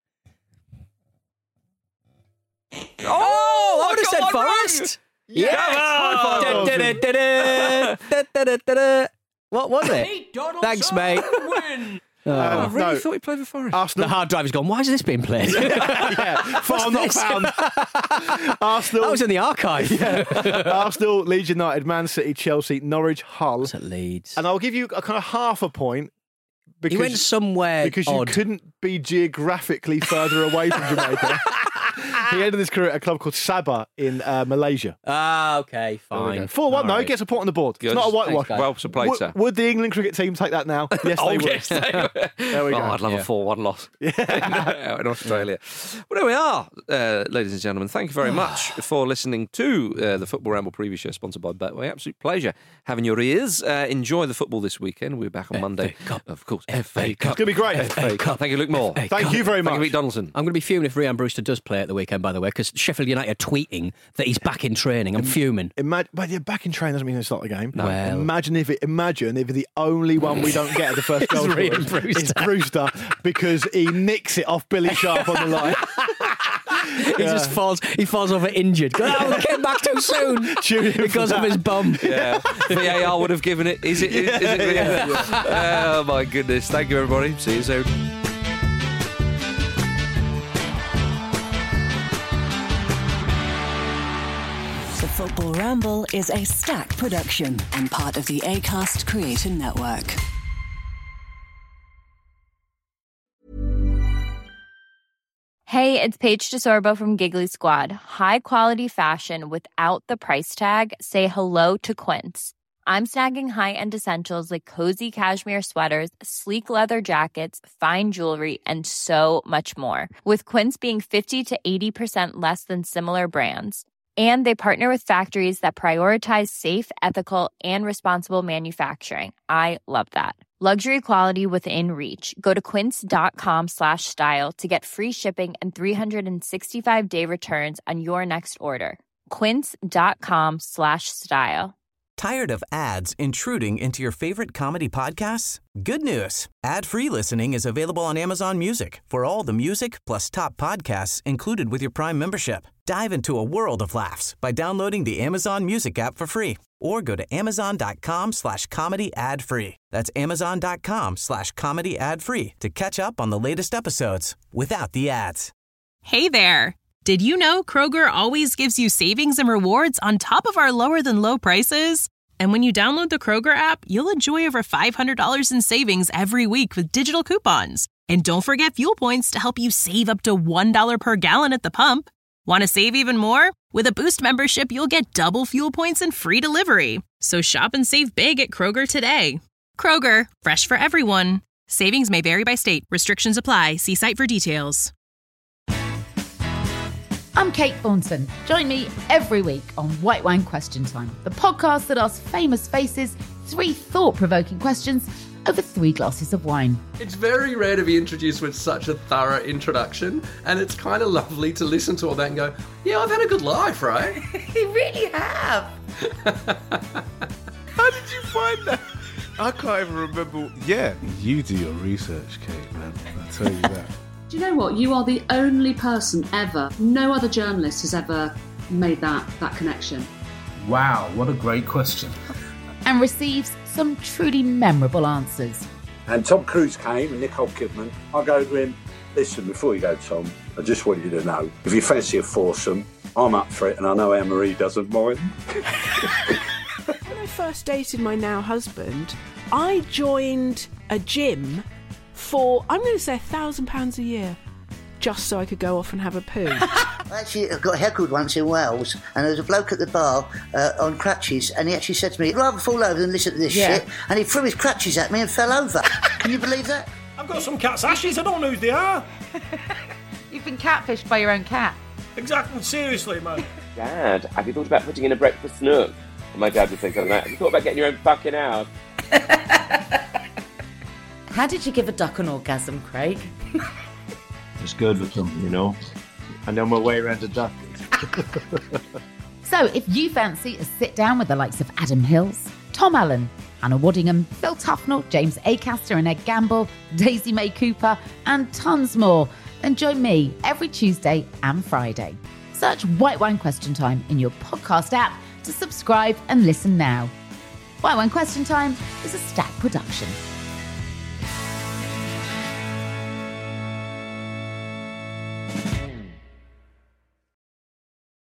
Oh, I would have got said one wrong. Forest. Yes! Yes. High five, Da-da-da-da-da. Da-da-da-da-da. What was it? Thanks, mate. Um, I really no, thought he played for Forest. The Arsenal. hard drive has gone, why is this being played? yeah, file not this? found. Arsenal. That was in the archive. Arsenal, Leeds United, Man City, Chelsea, Norwich, Hull. Was at Leeds. And I'll give you a kind of half a point because, He went somewhere because odd. you couldn't be geographically further away from Jamaica. He ended his career at a club called Sabah in uh, Malaysia. Ah, okay, fine. four one, All though. He right. gets a point on the board. Good. It's not a Thanks, whitewash. guys. Well supplied, Would, sir. would the England cricket team take that now? Yes, oh, they would. yes, they would. There we oh, go. I'd love Yeah. a four one loss in, in Australia. Well, there we are, uh, ladies and gentlemen. Thank you very much for listening to uh, the Football Ramble preview show sponsored by Betway. Absolute pleasure having your ears. Uh, enjoy the football this weekend. We're back on Monday. Cup. Of course, F A Cup. It's going to be great. F A Cup. Thank you, Luke Moore. Thank you very Thank you, much. Pete Donaldson. I'm going to be fuming if Rhian Brewster does play at the weekend, by the way, because Sheffield United are tweeting that he's back in training. I'm fuming. Imagine, but you're back in train doesn't mean they start the game. No. Well. Imagine if it, imagine if the only one we don't get at the first goal Rhian scorer is Brewster. Brewster because he nicks it off Billy Sharp on the line. He just falls. He falls over injured. Oh, he came back too soon Tune in for because of that. his bum. Yeah, V A R would have given it. Is it? Is, is it? yeah, Oh my goodness! Thank you, everybody. See you soon. The Football Ramble is a Stack production and part of the Acast Creator Network. Hey, it's Paige DeSorbo from Giggly Squad. High quality fashion without the price tag. Say hello to Quince. I'm snagging high-end essentials like cozy cashmere sweaters, sleek leather jackets, fine jewelry, and so much more. With Quince being fifty to eighty percent less than similar brands. And they partner with factories that prioritize safe, ethical, and responsible manufacturing. I love that. Luxury quality within reach. Go to quince.com slash style to get free shipping and three sixty-five day returns on your next order. Quince.com slash style. Tired of ads intruding into your favorite comedy podcasts? Good news. Ad-free listening is available on Amazon Music for all the music plus top podcasts included with your Prime membership. Dive into a world of laughs by downloading the Amazon Music app for free or go to amazon.com slash comedy ad free. That's amazon.com slash comedy ad free to catch up on the latest episodes without the ads. Hey there. Did you know Kroger always gives you savings and rewards on top of our lower than low prices? And when you download the Kroger app, you'll enjoy over five hundred dollars in savings every week with digital coupons. And don't forget fuel points to help you save up to one dollar per gallon at the pump. Want to save even more? With a Boost membership, you'll get double fuel points and free delivery. So shop and save big at Kroger today. Kroger, fresh for everyone. Savings may vary by state. Restrictions apply. See site for details. I'm Kate Thornton. Join me every week on White Wine Question Time, the podcast that asks famous faces three thought-provoking questions over three glasses of wine. It's very rare to be introduced with such a thorough introduction, and it's kind of lovely to listen to all that and go, yeah, I've had a good life, right? You really have. How did you find that? I can't even remember. Yeah, you do your research, Kate, man. I'll tell you that. Do you know what? You are the only person ever, no other journalist has ever made that, that connection. Wow, what a great question. And receives some truly memorable answers. And Tom Cruise came and Nicole Kidman. I go to him, listen, before you go, Tom, I just want you to know, if you fancy a foursome, I'm up for it and I know Anne-Marie doesn't mind. When I first dated my now husband, I joined a gym for, I'm going to say, a thousand pounds a year, just so I could go off and have a poo. Actually, I got heckled once in Wales, and there was a bloke at the bar uh, on crutches, and he actually said to me, I'd rather fall over than listen to this Yeah. shit, and he threw his crutches at me and fell over. Can you believe that? I've got some cat's ashes, I don't know who they are. You've been catfished by your own cat. Exactly, seriously, man. Dad, have you thought about putting in a breakfast nook? And my dad would say something like, have you thought about getting your own fucking house? How did you give a duck an orgasm, Craig? It's good with them, you know. I know my way around a duck. So if you fancy a sit down with the likes of Adam Hills, Tom Allen, Hannah Waddingham, Phil Tufnell, James Acaster and Ed Gamble, Daisy May Cooper, and tons more, then join me every Tuesday and Friday. Search White Wine Question Time in your podcast app to subscribe and listen now. White Wine Question Time is a Stack production.